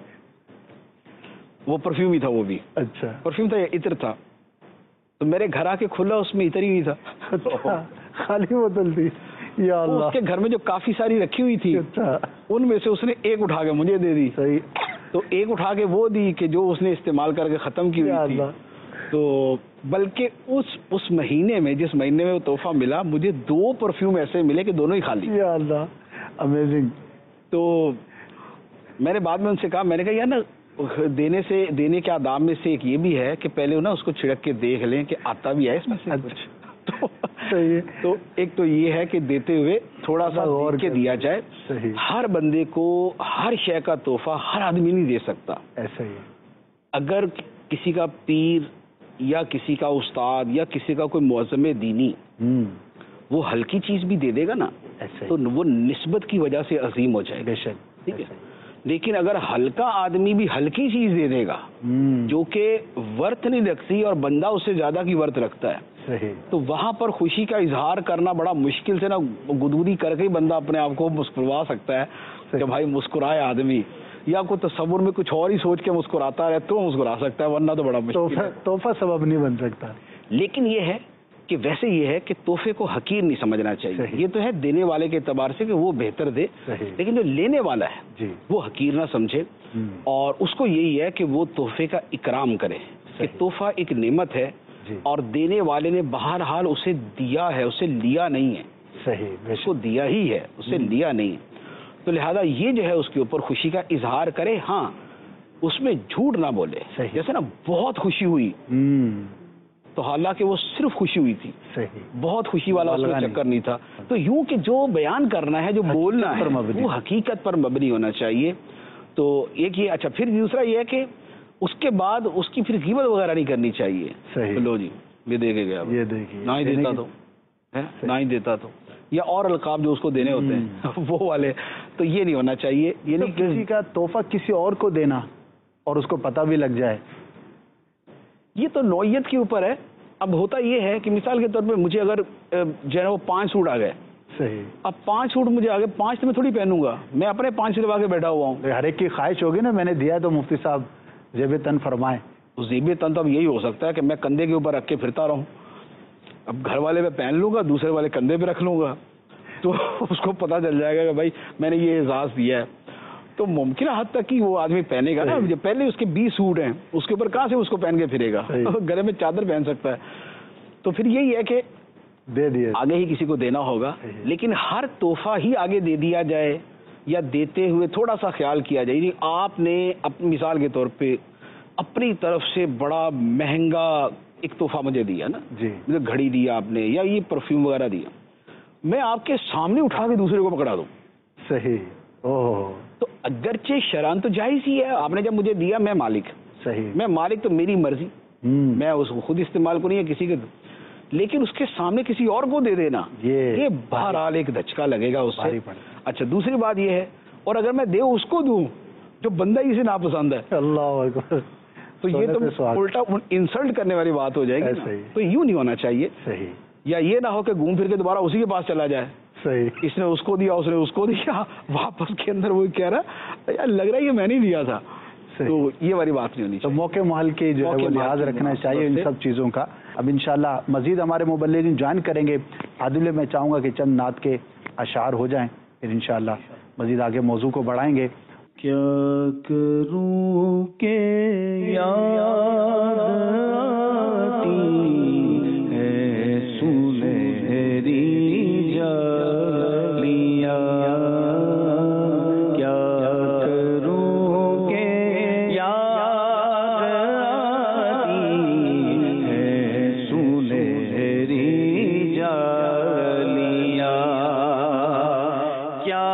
وہ پرفیوم ہی تھا, وہ بھی اچھا پرفیوم تھا, عطر تھا. تو میرے گھر آ کے کھلا اس میں عطر ہی نہیں تھا, خالی بوتل تھی. یا اللہ. اس کے گھر میں جو کافی ساری رکھی ہوئی تھی ان میں سے اس نے ایک اٹھا کے مجھے دے دی. صحیح. تو ایک اٹھا کے وہ دی کہ جو اس نے استعمال کر کے ختم کی ہوئی تھی. تو بلکہ اس اس مہینے میں جس مہینے میں وہ تحفہ ملا مجھے دو پرفیوم ایسے ملے کہ دونوں ہی خالی. یا اللہ امیزنگ. تو میں نے بعد میں ان سے کہا, میں نے کہا یار نا دینے سے دینے کے آداب میں سے ایک یہ بھی ہے کہ پہلے نا اس کو چھڑک کے دیکھ لیں کہ آتا بھی ہے اس میں سے کچھ. تو ایک تو یہ ہے کہ دیتے ہوئے تھوڑا سا غور کے دیا جائے. ہر بندے کو ہر شے کا تحفہ ہر آدمی نہیں دے سکتا. ایسا ہی. اگر کسی کا پیر یا کسی کا استاد یا کسی کا کوئی معظم دینی وہ ہلکی چیز بھی دے دے گا نا تو وہ نسبت کی وجہ سے عظیم ہو جائے گا. بے شک. ٹھیک ہے. لیکن اگر ہلکا آدمی بھی ہلکی چیز دے دے گا جو کہ ورت نہیں رکھتی اور بندہ اس سے زیادہ کی ورت رکھتا ہے تو وہاں پر خوشی کا اظہار کرنا بڑا مشکل سے نا گدگدی کر کے ہی بندہ اپنے آپ کو مسکروا سکتا ہے کہ بھائی مسکرائے آدمی, یا کوئی تصور میں کچھ اور ہی سوچ کے مسکراتا رہے تو مسکرا سکتا ہے, ورنہ تو بڑا مشکل ہے. تحفہ سبب نہیں بن سکتا. لیکن یہ ہے کہ ویسے یہ ہے کہ تحفے کو حقیر نہیں سمجھنا چاہیے. یہ تو ہے دینے والے کے اعتبار سے کہ وہ بہتر دے, لیکن جو لینے والا ہے وہ حقیر نہ سمجھے اور اس کو یہی ہے کہ وہ تحفے کا اکرام کرے کہ تحفہ ایک نعمت ہے اور دینے والے نے بہرحال اسے دیا ہے, اسے لیا نہیں ہے. صحیح. اس کو دیا ہی ہے, اسے لیا نہیں. تو لہذا یہ جو ہے اس کے اوپر خوشی کا اظہار کرے. ہاں اس میں جھوٹ نہ بولے. جیسے نا بہت خوشی ہوئی تو حالانکہ وہ صرف خوشی ہوئی تھی, بہت خوشی والا اس میں چکر نہیں تھا. تو یوں کہ جو بیان کرنا ہے, جو بولنا ہے وہ حقیقت پر مبنی ہونا چاہیے. تو ایک یہ. اچھا پھر دوسرا یہ ہے کہ اس کے بعد اس کی پھر غیبت وغیرہ نہیں کرنی چاہیے. لو جی یہ دے کے گیا, نہ ہی دیتا تو نہ ہی دیتا تو یا اور القاب جو اس کو دینے ہوتے ہیں وہ والے, تو یہ نہیں ہونا چاہیے. یہ نہیں کسی کا تحفہ کسی اور کو دینا اور اس کو پتہ بھی لگ جائے, یہ تو نوعیت کے اوپر ہے. اب ہوتا یہ ہے کہ مثال کے طور پہ مجھے اگر جو ہے وہ پانچ سوٹ آ گئے, صحیح, اب پانچ سوٹ مجھے آ گئے, پانچ تو میں تھوڑی پہنوں گا, میں اپنے پانچ سلوا کے بیٹھا ہوا ہوں. ہر ایک کی خواہش ہوگی نا, میں نے دیا تو مفتی صاحب زیب تن فرمائیں. زیب تن تو اب یہی ہو سکتا ہے کہ میں کندھے کے اوپر رکھ کے پھرتا رہوں. اب گھر والے میں پہن لوں گا, دوسرے والے کندھے پہ رکھ لوں گا, تو اس کو پتہ چل جائے گا کہ بھائی میں نے یہ اعزاز دیا ہے. تو ممکنہ حد تک کہ وہ آدمی پہنے گا نا، جب پہلے اس کے بیس سوٹ ہیں اس کے اوپر کہاں سے اس کو پہن کے پھرے گا، گلے میں چادر پہن سکتا ہے. تو پھر یہی ہے کہ دے دیے آگے ہی کسی کو دینا ہوگا، لیکن ہر تحفہ ہی آگے دے دیا جائے یا دیتے ہوئے تھوڑا سا خیال کیا جائے. یعنی آپ نے اپنی مثال کے طور پہ اپنی طرف سے بڑا مہنگا ایک تحفہ مجھے دیا نا، جی، مجھے گھڑی دیا آپ نے یا یہ پرفیوم وغیرہ دیا، میں آپ کے سامنے اٹھا کے دوسرے کو پکڑا دوں، صحیح، اوہ تو اگرچہ شرعاً تو جائز ہی ہے، آپ نے جب مجھے دیا میں مالک، صحیح، میں مالک تو میری مرضی، میں اس کو خود استعمال کروں یا کسی کے، لیکن اس کے سامنے کسی اور کو دے دینا یہ بہرحال ایک دھچکا لگے گا اس سے. اچھا دوسری بات یہ ہے، اور اگر میں دے اس کو دوں جو بندہ ہی سے ناپسند ہے، اللہ اکبر، تو یہ تو الٹا انسلٹ کرنے والی بات ہو جائے گی. تو یوں نہیں ہونا چاہیے. صحیح. یا یہ نہ ہو کہ گھوم پھر کے دوبارہ اسی کے پاس چلا جائے، صحیح، اس نے اس کو دیا، اس نے اس کو دیا، واپس کے اندر وہ کہہ رہا یار لگ رہا ہے یہ میں نہیں دیا تھا. تو یہ والی بات نہیں ہونی تو چاہیے. موقع محل کے جو ہے وہ لحاظ رکھنا چاہیے ان سب چیزوں کا. اب انشاءاللہ مزید ہمارے مبلغین جوائن کریں گے. عادل میں چاہوں گا کہ چند نعت کے اشعار ہو جائیں، پھر انشاءاللہ مزید آگے موضوع کو بڑھائیں گے. کیا کروں کہ یاد آتی ہے سنہری جالیاں، کیا کروں کہ یاد آتی ہے سنہری جالیاں، کیا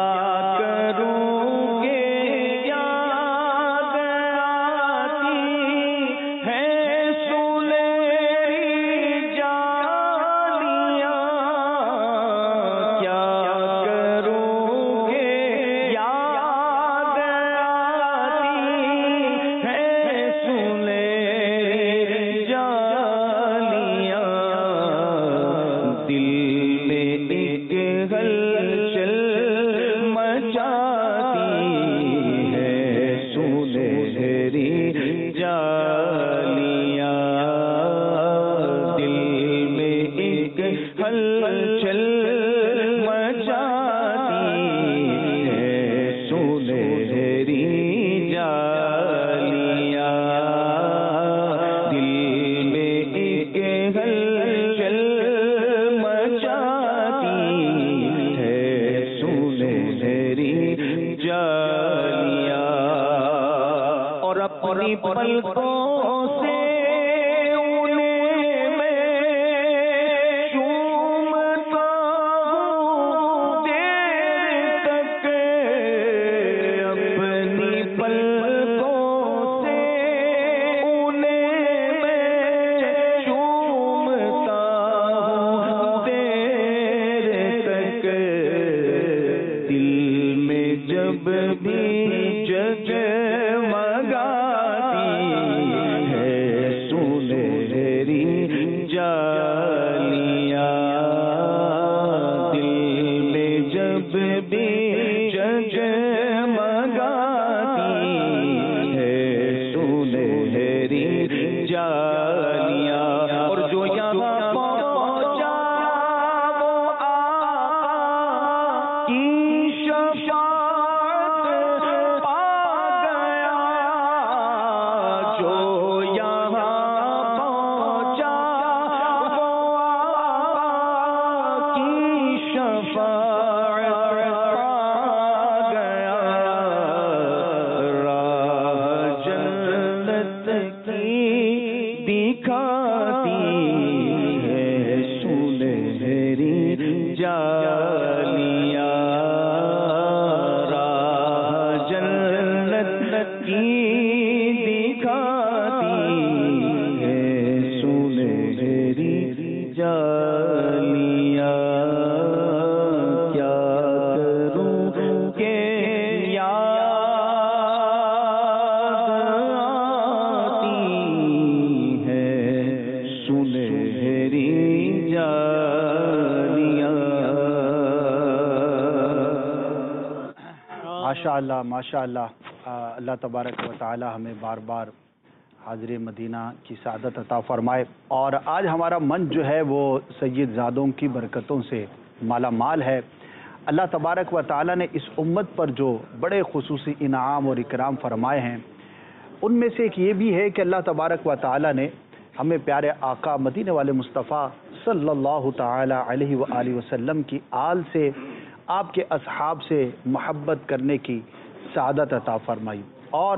پلکوں سے انہیں میں چومتا ہوں دیر تک، اپنی پلکوں سے انہیں میں چومتا ہوں دیر تک، دل میں جب بھی جگہ ماشاءاللہ ماشاءاللہ. اللہ تبارک و تعالی ہمیں بار بار حاضر مدینہ کی سعادت عطا فرمائے. اور آج ہمارا من جو ہے وہ سید زادوں کی برکتوں سے مالا مال ہے. اللہ تبارک و تعالی نے اس امت پر جو بڑے خصوصی انعام اور اکرام فرمائے ہیں ان میں سے ایک یہ بھی ہے کہ اللہ تبارک و تعالی نے ہمیں پیارے آقا مدینے والے مصطفیٰ صلی اللہ تعالی علیہ وآلہ وسلم کی آل سے، آپ کے اصحاب سے محبت کرنے کی سعادت عطا فرمائی، اور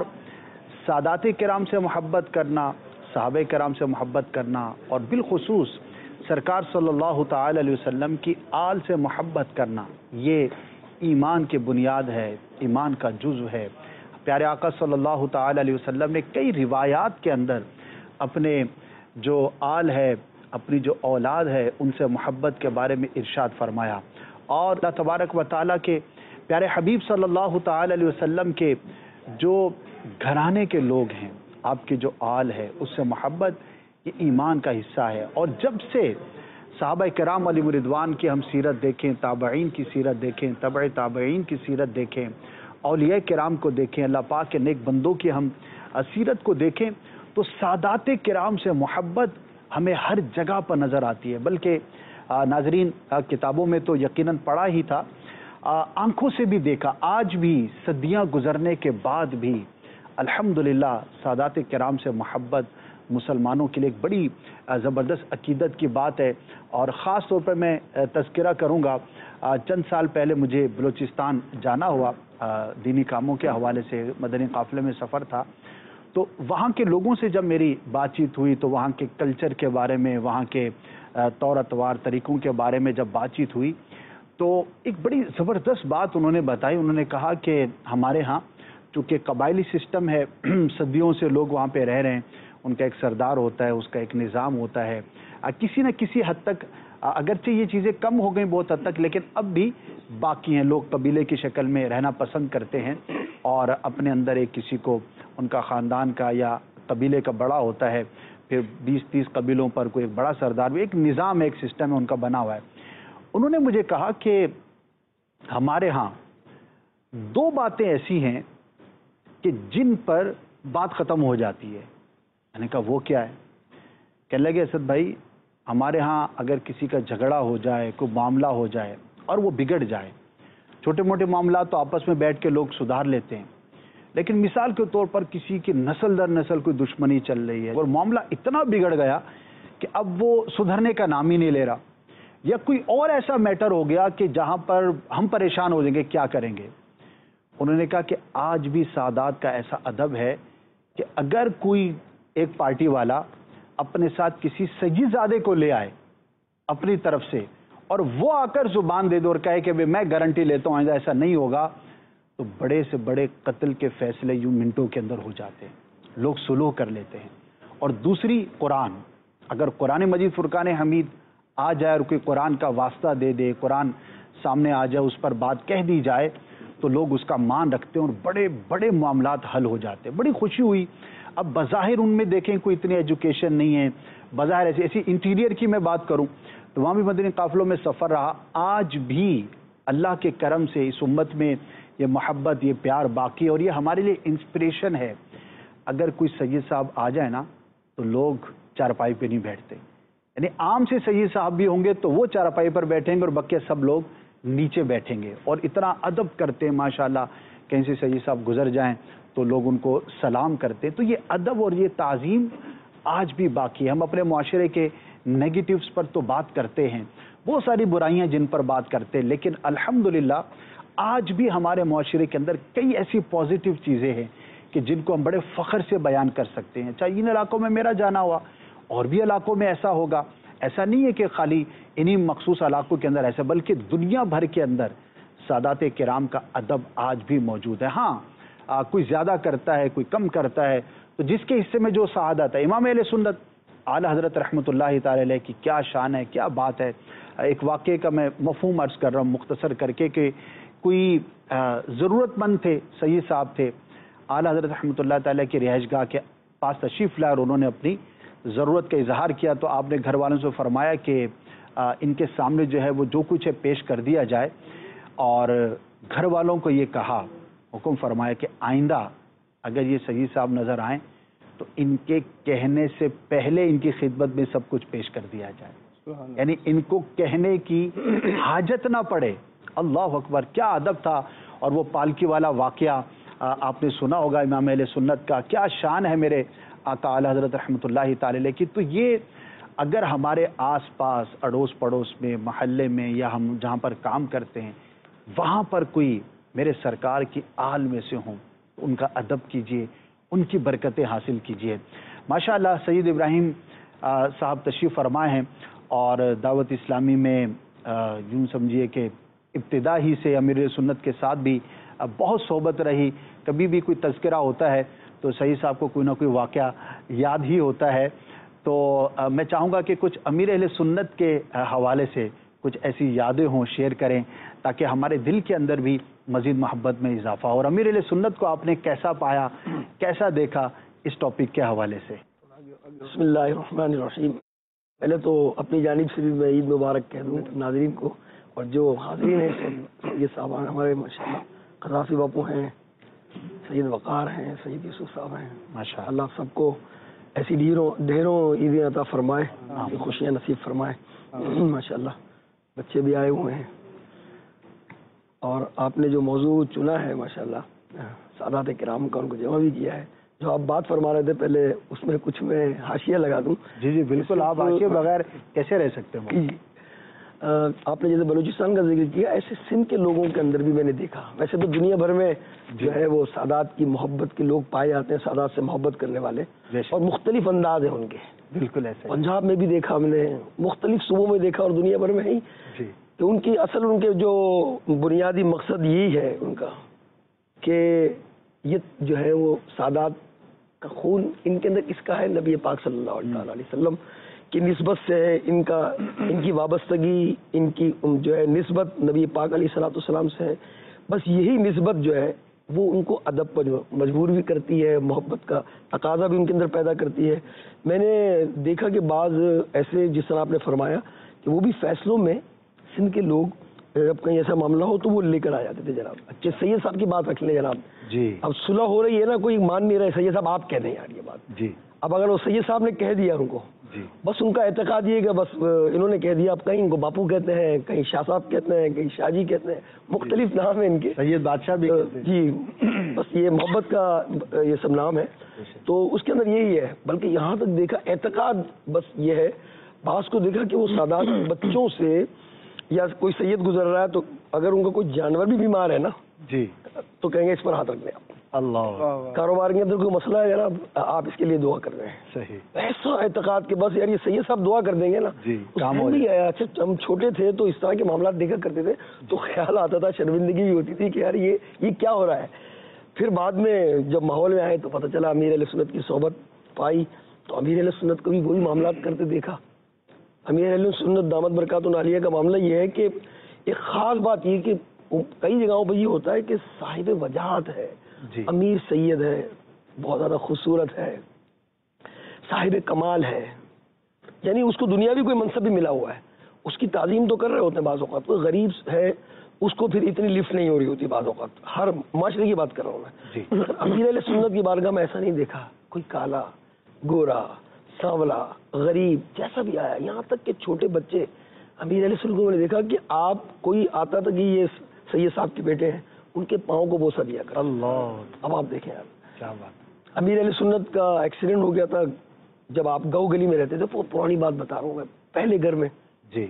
سادات کرام سے محبت کرنا، صحابہ کرام سے محبت کرنا، اور بالخصوص سرکار صلی اللہ تعالی علیہ وسلم کی آل سے محبت کرنا، یہ ایمان کی بنیاد ہے، ایمان کا جزو ہے۔ پیارے آقا صلی اللہ تعالی علیہ وسلم نے کئی روایات کے اندر اپنے جو آل ہے، اپنی جو اولاد ہے، ان سے محبت کے بارے میں ارشاد فرمایا، اور اللہ تبارک و تعالیٰ کے پیارے حبیب صلی اللہ تعالی علیہ وسلم کے جو گھرانے کے لوگ ہیں، آپ کی جو آل ہے، اس سے محبت یہ ایمان کا حصہ ہے۔ اور جب سے صحابہ کرام علیہ رضوان کی ہم سیرت دیکھیں، تابعین کی سیرت دیکھیں، تبع تابعین کی سیرت دیکھیں، اولیاء کرام کو دیکھیں، اللہ پاک کے نیک بندوں کی ہم سیرت کو دیکھیں، تو سادات کرام سے محبت ہمیں ہر جگہ پر نظر آتی ہے۔ بلکہ ناظرین، کتابوں میں تو یقیناً پڑھا ہی تھا، آنکھوں سے بھی دیکھا، آج بھی صدیاں گزرنے کے بعد بھی الحمدللہ سادات کرام سے محبت مسلمانوں کے لیے ایک بڑی زبردست عقیدت کی بات ہے۔ اور خاص طور پر میں تذکرہ کروں گا، چند سال پہلے مجھے بلوچستان جانا ہوا، دینی کاموں کے حوالے سے مدنی قافلے میں سفر تھا، تو وہاں کے لوگوں سے جب میری بات چیت ہوئی تو وہاں کے کلچر کے بارے میں، وہاں کے طور اطوار طریقوں کے بارے میں جب بات چیت ہوئی تو ایک بڑی زبردست بات انہوں نے بتائی۔ انہوں نے کہا کہ ہمارے ہاں چونکہ قبائلی سسٹم ہے، صدیوں سے لوگ وہاں پہ رہ رہے ہیں، ان کا ایک سردار ہوتا ہے، اس کا ایک نظام ہوتا ہے، کسی نہ کسی حد تک اگرچہ یہ چیزیں کم ہو گئیں بہت حد تک، لیکن اب بھی باقی ہیں، لوگ قبیلے کی شکل میں رہنا پسند کرتے ہیں، اور اپنے اندر ایک کسی کو ان کا خاندان کا یا قبیلے کا بڑا ہوتا ہے، پھر بیس تیس قبیلوں پر کوئی ایک بڑا سردار بھی، ایک نظام ایک سسٹم ہے ان کا بنا ہوا ہے۔ انہوں نے مجھے کہا کہ ہمارے ہاں دو باتیں ایسی ہیں کہ جن پر بات ختم ہو جاتی ہے۔ میں نے کہا وہ کیا ہے؟ کہنے لگے اسد بھائی، ہمارے ہاں اگر کسی کا جھگڑا ہو جائے، کوئی معاملہ ہو جائے اور وہ بگڑ جائے، چھوٹے موٹے معاملات تو آپس میں بیٹھ کے لوگ سدھار لیتے ہیں، لیکن مثال کے طور پر کسی کی نسل در نسل کوئی دشمنی چل رہی ہے اور معاملہ اتنا بگڑ گیا کہ اب وہ سدھرنے کا نام ہی نہیں لے رہا، یا کوئی اور ایسا میٹر ہو گیا کہ جہاں پر ہم پریشان ہو جائیں گے، کیا کریں گے؟ انہوں نے کہا کہ آج بھی سادات کا ایسا ادب ہے کہ اگر کوئی ایک پارٹی والا اپنے ساتھ کسی سید زادے کو لے آئے اپنی طرف سے اور وہ آ کر زبان دے دے اور کہے کہ میں گارنٹی لیتا ہوں آئندہ ایسا نہیں ہوگا، تو بڑے سے بڑے قتل کے فیصلے یوں منٹوں کے اندر ہو جاتے ہیں، لوگ سلوح کر لیتے ہیں۔ اور دوسری قرآن، اگر قرآن مجید فرقان حمید آ جائے اور کوئی قرآن کا واسطہ دے دے، قرآن سامنے آ جائے، اس پر بات کہہ دی جائے تو لوگ اس کا مان رکھتے ہیں اور بڑے بڑے معاملات حل ہو جاتے ہیں۔ بڑی خوشی ہوئی۔ اب بظاہر ان میں دیکھیں کوئی اتنی ایجوکیشن نہیں ہے، بظاہر ایسی ایسی انٹیریئر کی میں بات کروں تو وہاں بھی مدنی قافلوں میں سفر رہا، آج بھی اللہ کے کرم سے اس امت میں یہ محبت، یہ پیار باقی، اور یہ ہمارے لیے انسپریشن ہے۔ اگر کوئی سید صاحب آ جائے نا تو لوگ چارپائی پہ نہیں بیٹھتے، یعنی عام سے سید صاحب بھی ہوں گے تو وہ چارپائی پر بیٹھیں گے اور بقیہ سب لوگ نیچے بیٹھیں گے، اور اتنا ادب کرتے ہیں ماشاءاللہ، کہیں سے سید صاحب گزر جائیں تو لوگ ان کو سلام کرتے ہیں۔ تو یہ ادب اور یہ تعظیم آج بھی باقی ہے۔ ہم اپنے معاشرے کے نیگیٹیوز پر تو بات کرتے ہیں، بہت ساری برائیاں جن پر بات کرتے ہیں، لیکن الحمدللہ آج بھی ہمارے معاشرے کے اندر کئی ایسی پازیٹیو چیزیں ہیں کہ جن کو ہم بڑے فخر سے بیان کر سکتے ہیں۔ چاہے ان علاقوں میں میرا جانا ہوا، اور بھی علاقوں میں ایسا ہوگا، ایسا نہیں ہے کہ خالی انہی مخصوص علاقوں کے اندر ایسا، بلکہ دنیا بھر کے اندر سادات کرام کا ادب آج بھی موجود ہے۔ ہاں آ, کوئی زیادہ کرتا ہے، کوئی کم کرتا ہے، تو جس کے حصے میں جو سعادت ہے۔ امام اہل سنت اعلیٰ حضرت رحمۃ اللہ تعالی علیہ کی کیا شان ہے، کیا بات ہے۔ ایک واقعے کا میں مفہوم عرض کر رہا ہوں مختصر کر کے، کہ کوئی ضرورت مند تھے، سید صاحب تھے، اعلیٰ حضرت رحمۃ اللہ تعالی کی رہائش گاہ کے پاس تشریف لائے اور انہوں نے اپنی ضرورت کا اظہار کیا، تو آپ نے گھر والوں سے فرمایا کہ ان کے سامنے جو ہے وہ جو کچھ ہے پیش کر دیا جائے، اور گھر والوں کو یہ کہا، حکم فرمایا کہ آئندہ اگر یہ سید صاحب نظر آئیں تو ان کے کہنے سے پہلے ان کی خدمت میں سب کچھ پیش کر دیا جائے، یعنی ان کو کہنے کی حاجت نہ پڑے، اللہ اکبر، کیا ادب تھا. اور وہ پالکی والا واقعہ آپ نے سنا ہوگا امام اہل سنت کا، کیا شان ہے میرے آقا اعلی حضرت رحمۃ اللہ تعالی علیہ کی. تو یہ اگر ہمارے آس پاس اڑوس پڑوس میں، محلے میں، یا ہم جہاں پر کام کرتے ہیں وہاں پر کوئی میرے سرکار کی آل میں سے ہوں، ان کا ادب کیجئے، ان کی برکتیں حاصل کیجئے. ماشاء اللہ سید ابراہیم صاحب تشریف فرمائے ہیں، اور دعوت اسلامی میں یوں سمجھیے کہ ابتدا ہی سے امیر سنت کے ساتھ بھی بہت صحبت رہی. کبھی بھی کوئی تذکرہ ہوتا ہے تو سید صاحب کو کوئی نہ کوئی واقعہ یاد ہی ہوتا ہے. تو میں چاہوں گا کہ کچھ امیر اہل سنت کے حوالے سے کچھ ایسی یادیں ہوں، شیئر کریں تاکہ ہمارے دل کے اندر بھی مزید محبت میں اضافہ ہو. اور امیر اہل سنت کو آپ نے کیسا پایا، کیسا دیکھا، اس ٹاپک کے حوالے سے. بسم اللہ الرحمن الرحیم. پہلے تو اپنی جانب سے بھی میں عید مبارک کہہ دوں ناظرین کو، اور جو حاضرین ہیں یہ صاحبان ہمارے ماشاءاللہ قذافی باپو ہیں، سید وقار ہیں، سید یوسف صاحب ہیں. ماشاءاللہ اللہ سب کو ایسی ڈھیروں ڈھیروں عیدیں عطا فرمائے، خوشیاں نصیب فرمائے. ماشاءاللہ بچے بھی آئے ہوئے ہیں، اور آپ نے جو موضوع چنا ہے ماشاءاللہ سادات کرام کا، ان کو جمع بھی کیا ہے. جو آپ بات فرما رہے تھے پہلے اس میں کچھ میں حاشیہ لگا دوں. جی جی بالکل، آپ حاشیے بغیر کیسے رہ سکتے ہیں. جی آپ نے جیسے بلوچستان کا ذکر کیا، ایسے سندھ کے لوگوں کے اندر بھی میں نے دیکھا. ویسے تو دنیا بھر میں جو ہے وہ سادات کی محبت کے لوگ پائے جاتے ہیں، سادات سے محبت کرنے والے، اور مختلف انداز ہیں ان کے. بالکل ایسے پنجاب میں بھی دیکھا ہم نے، مختلف صوبوں میں دیکھا، اور دنیا بھر میں ہی کہ ان کی اصل ان کے جو بنیادی مقصد یہی ہے ان کا کہ یہ جو ہے وہ سادات کا خون ان کے اندر کس کا ہے؟ نبی پاک صلی اللہ علیہ وسلم کی نسبت سے ہے. ان کا ان کی وابستگی، ان کی جو ہے نسبت نبی پاک علیہ الصلوۃ والسلام سے ہے. بس یہی نسبت جو ہے وہ ان کو ادب پر مجبور بھی کرتی ہے، محبت کا تقاضا بھی ان کے اندر پیدا کرتی ہے. میں نے دیکھا کہ بعض ایسے جس طرح آپ نے فرمایا کہ وہ بھی فیصلوں میں سندھ کے لوگ جب کہیں ایسا معاملہ ہو تو وہ لے کر آ جاتے تھے. جناب اچھے سید صاحب کی بات رکھ لیں جناب. جی اب صلح ہو رہی ہے نا، کوئی مان نہیں رہے، سید صاحب آپ کہہ دیں یار یہ بات. جی اب اگر وہ سید صاحب نے کہہ دیا ان کو، جی بس ان کا اعتقاد یہ کہ بس انہوں نے کہہ دیا. اب کہیں ان کو باپو کہتے ہیں، کہیں شاہ صاحب کہتے ہیں، کہیں شاہ جی کہتے ہیں، مختلف نام ہیں ان کے. سید بادشاہ بھی کہتے ہیں. جی بس یہ محبت کا یہ سب نام ہے. تو اس کے اندر یہی ہے. بلکہ یہاں تک دیکھا اعتقاد بس یہ ہے. بعض کو دیکھا کہ وہ سادات بچوں سے، یا کوئی سید گزر رہا ہے تو اگر ان کا کوئی جانور بھی بیمار ہے نا جی تو کہیں گے اس پر ہاتھ رکھ دیں آپ. اللہ، کاروبار کے اندر کوئی مسئلہ ہے جناب، آپ اس کے لیے دعا کر رہے ہیں. صحیح. ایسا اعتقاد کہ بس یار یہ سید صاحب دعا کر دیں گے نا. جی اس کام میں ہو بھی جائے. آیا. اچھا ہم چھوٹے تھے تو اس طرح کے معاملات دیکھا کرتے تھے تو خیال آتا تھا، شرمندگی بھی ہوتی تھی کہ یار یہ یہ کیا ہو رہا ہے. پھر بعد میں جب ماحول میں آئے تو پتہ چلا، امیر علیہ سنت کی صحبت پائی تو امیر علیہ سنت کو بھی وہی معاملات کرتے دیکھا. امیر علیہ سنت دامت برکات العالیہ کا معاملہ یہ ہے کہ ایک خاص بات یہ کہ کئی جگہوں پر یہ ہوتا ہے کہ صاحب وجاہت ہے، جی امیر سید ہے، بہت زیادہ خوبصورت ہے، صاحب کمال ہے، یعنی اس کو دنیاوی کوئی منصب بھی ملا ہوا ہے، اس کی تعظیم تو کر رہے ہوتے ہیں. بعض اوقات کوئی غریب ہے اس کو پھر اتنی لفٹ نہیں ہو رہی ہوتی. بعض اوقات ہر معاشرے کی بات کر رہا ہوں میں. امیر علیہ سنت کی بارگاہ میں ایسا نہیں دیکھا. کوئی کالا، گورا، سانولا، غریب جیسا بھی آیا، یہاں تک کہ چھوٹے بچے امیر علیہ سنت کو میں نے دیکھا کہ آپ کوئی آتا تھا کہ یہ سید صاحب کے بیٹے ہیں، ان کے پاؤں کو بوسہ دیا کر. اللہ، اب آپ دیکھیں یار کیا بات. امیر علیہ سنت کا ایکسیڈنٹ ہو گیا تھا جب آپ گاؤں گلی میں رہتے تھے. وہ پرانی بات بتا رہا ہوں میں، پہلے گھر میں. جی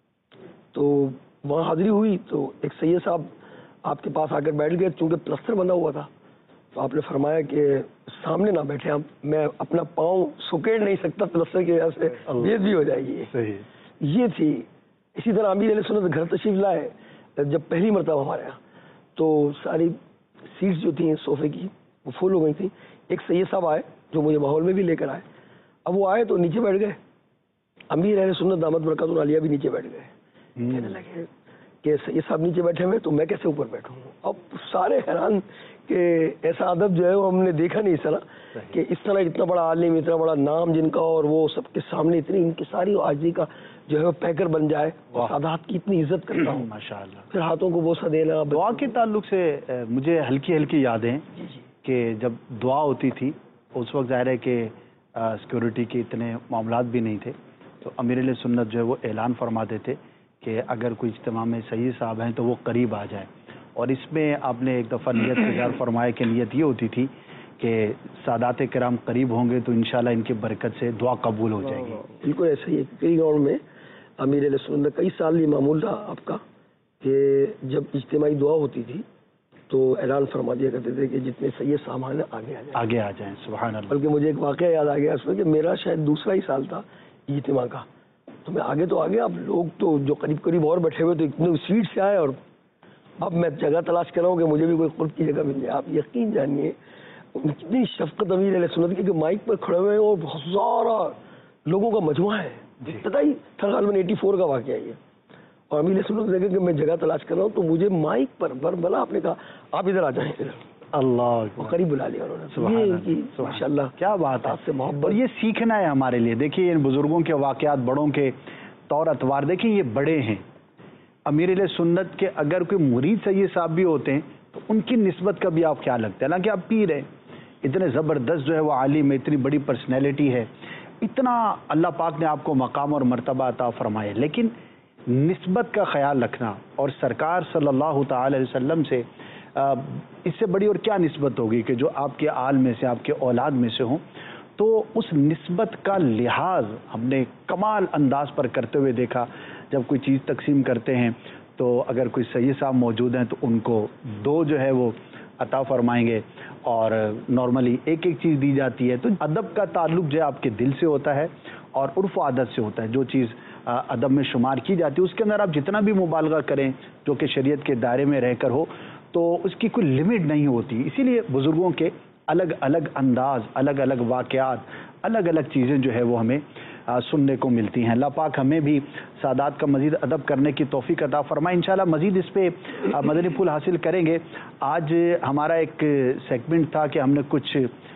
تو وہاں حاضری ہوئی تو ایک سید صاحب آپ کے پاس آ کر بیٹھ گئے. چونکہ پلستر بنا ہوا تھا تو آپ نے فرمایا کہ سامنے نہ بیٹھے آپ، میں اپنا پاؤں سکیڑ نہیں سکتا پلستر کی وجہ سے، بید بھی ہو جائے گی. صحیح. یہ تھی. اسی طرح امیر علیہ سنت گھر تشریف لائے جب پہلی مرتبہ ہمارے یہاں، تو ساری سیٹس جو تھیں صوفے کی وہ فل ہو گئی تھیں. ایک سید صاحب آئے جو مجھے ماحول میں بھی لے کر آئے. اب وہ آئے تو نیچے بیٹھ گئے. امیر اہل سنت دامت برکات العالیہ بھی نیچے بیٹھ گئے. کہنے لگے کہ سید صاحب نیچے بیٹھے ہوئے تو میں کیسے اوپر بیٹھوں. اب سارے حیران کہ ایسا ادب جو ہے وہ ہم نے دیکھا نہیں اس طرح، کہ اس طرح اتنا بڑا عالم، اتنا بڑا نام جن کا، اور وہ سب کے سامنے اتنی ان کی ساری عاجزی کا جو ہے وہ پیکر بن جائے. اور سادات کی اتنی عزت کرتا ہوں ماشاءاللہ. پھر ہاتھوں کو بوسہ دینا. دعا کے تعلق سے مجھے ہلکی ہلکی یادیں کہ جب دعا ہوتی تھی اس وقت ظاہر ہے کہ سیکورٹی کے اتنے معاملات بھی نہیں تھے، تو امیر علیہ سنت جو ہے وہ اعلان فرماتے تھے کہ اگر کوئی اجتماع میں سید صاحب ہیں تو وہ قریب آ جائیں، اور اس میں آپ نے ایک دفعہ نیت اظہار فرمایا کہ نیت یہ ہوتی تھی کہ سادات کرام قریب ہوں گے تو انشاءاللہ ان کی برکت سے دعا قبول ہو جائے گی۔ بالکل ایسا ہی ہے۔ کئی گاؤں میں امیر علیہ سنت کئی سال یہ معمول تھا آپ کا کہ جب اجتماعی دعا ہوتی تھی تو اعلان فرما دیا کرتے تھے کہ جتنے سید صاحب ہیں آگے آ جائیں آگے آ جائیں۔ سبحان اللہ۔ بلکہ مجھے ایک واقعہ یاد آ گیا اس میں کہ میرا شاید دوسرا ہی سال تھا اجتماع کا، تو میں آگے تو آگے، اب لوگ تو جو قریب قریب اور بیٹھے ہوئے تو اتنے سیٹ سے آئے، اور اب میں جگہ تلاش کر رہا ہوں کہ مجھے بھی کوئی قرب کی جگہ مل جائے۔ آپ یقین جانیے کتنی شفقت امیر علیہ سنت کی کہ مائک پر کھڑے ہوئے ہیں اور ہزارہ لوگوں کا مجموعہ ہے، ابتدائی تھا غالباً ایٹی فور کا واقعہ یہ، اور امیر علیہ سنت نے کہا کہ میں جگہ تلاش کر رہا ہوں، تو مجھے مائک پر بربلا آپ نے کہا آپ ادھر آ جائیں، ادھر اللہ قریب بلا لیا انہوں نے۔ سبحان اللہ، ماشاء اللہ کیا بات ہے، آپ سے محبت، اور یہ سیکھنا ہے ہمارے لیے۔ دیکھیے ان بزرگوں کے واقعات، بڑوں کے طور اتوار، دیکھیں یہ بڑے ہیں، امیر علیہ سنت کے اگر کوئی مرید سید صاحب بھی ہوتے ہیں تو ان کی نسبت کا بھی آپ کیا لگتا ہے؟ حالانکہ آپ پیر ہیں، اتنے زبردست جو ہے وہ عالم ہے، اتنی بڑی پرسنالٹی ہے، اتنا اللہ پاک نے آپ کو مقام اور مرتبہ عطا فرمایا، لیکن نسبت کا خیال رکھنا، اور سرکار صلی اللہ تعالی علیہ وسلم سے اس سے بڑی اور کیا نسبت ہوگی کہ جو آپ کے آل میں سے، آپ کے اولاد میں سے ہوں، تو اس نسبت کا لحاظ ہم نے کمال انداز پر کرتے ہوئے دیکھا۔ جب کوئی چیز تقسیم کرتے ہیں تو اگر کوئی سید صاحب موجود ہیں تو ان کو دو جو ہے وہ عطا فرمائیں گے، اور نارملی ایک ایک چیز دی جاتی ہے۔ تو ادب کا تعلق جو ہے آپ کے دل سے ہوتا ہے اور عرف و عادت سے ہوتا ہے۔ جو چیز ادب میں شمار کی جاتی ہے اس کے اندر آپ جتنا بھی مبالغہ کریں جو کہ شریعت کے دائرے میں رہ کر ہو تو اس کی کوئی لمٹ نہیں ہوتی۔ اسی لیے بزرگوں کے الگ الگ انداز، الگ الگ واقعات، الگ الگ چیزیں جو ہے وہ ہمیں سننے کو ملتی ہیں۔ اللہ پاک ہمیں بھی سادات کا مزید ادب کرنے کی توفیق عطا فرمائے۔ انشاءاللہ مزید اس پہ مدنی پھول حاصل کریں گے۔ آج ہمارا ایک سیگمنٹ تھا کہ ہم نے کچھ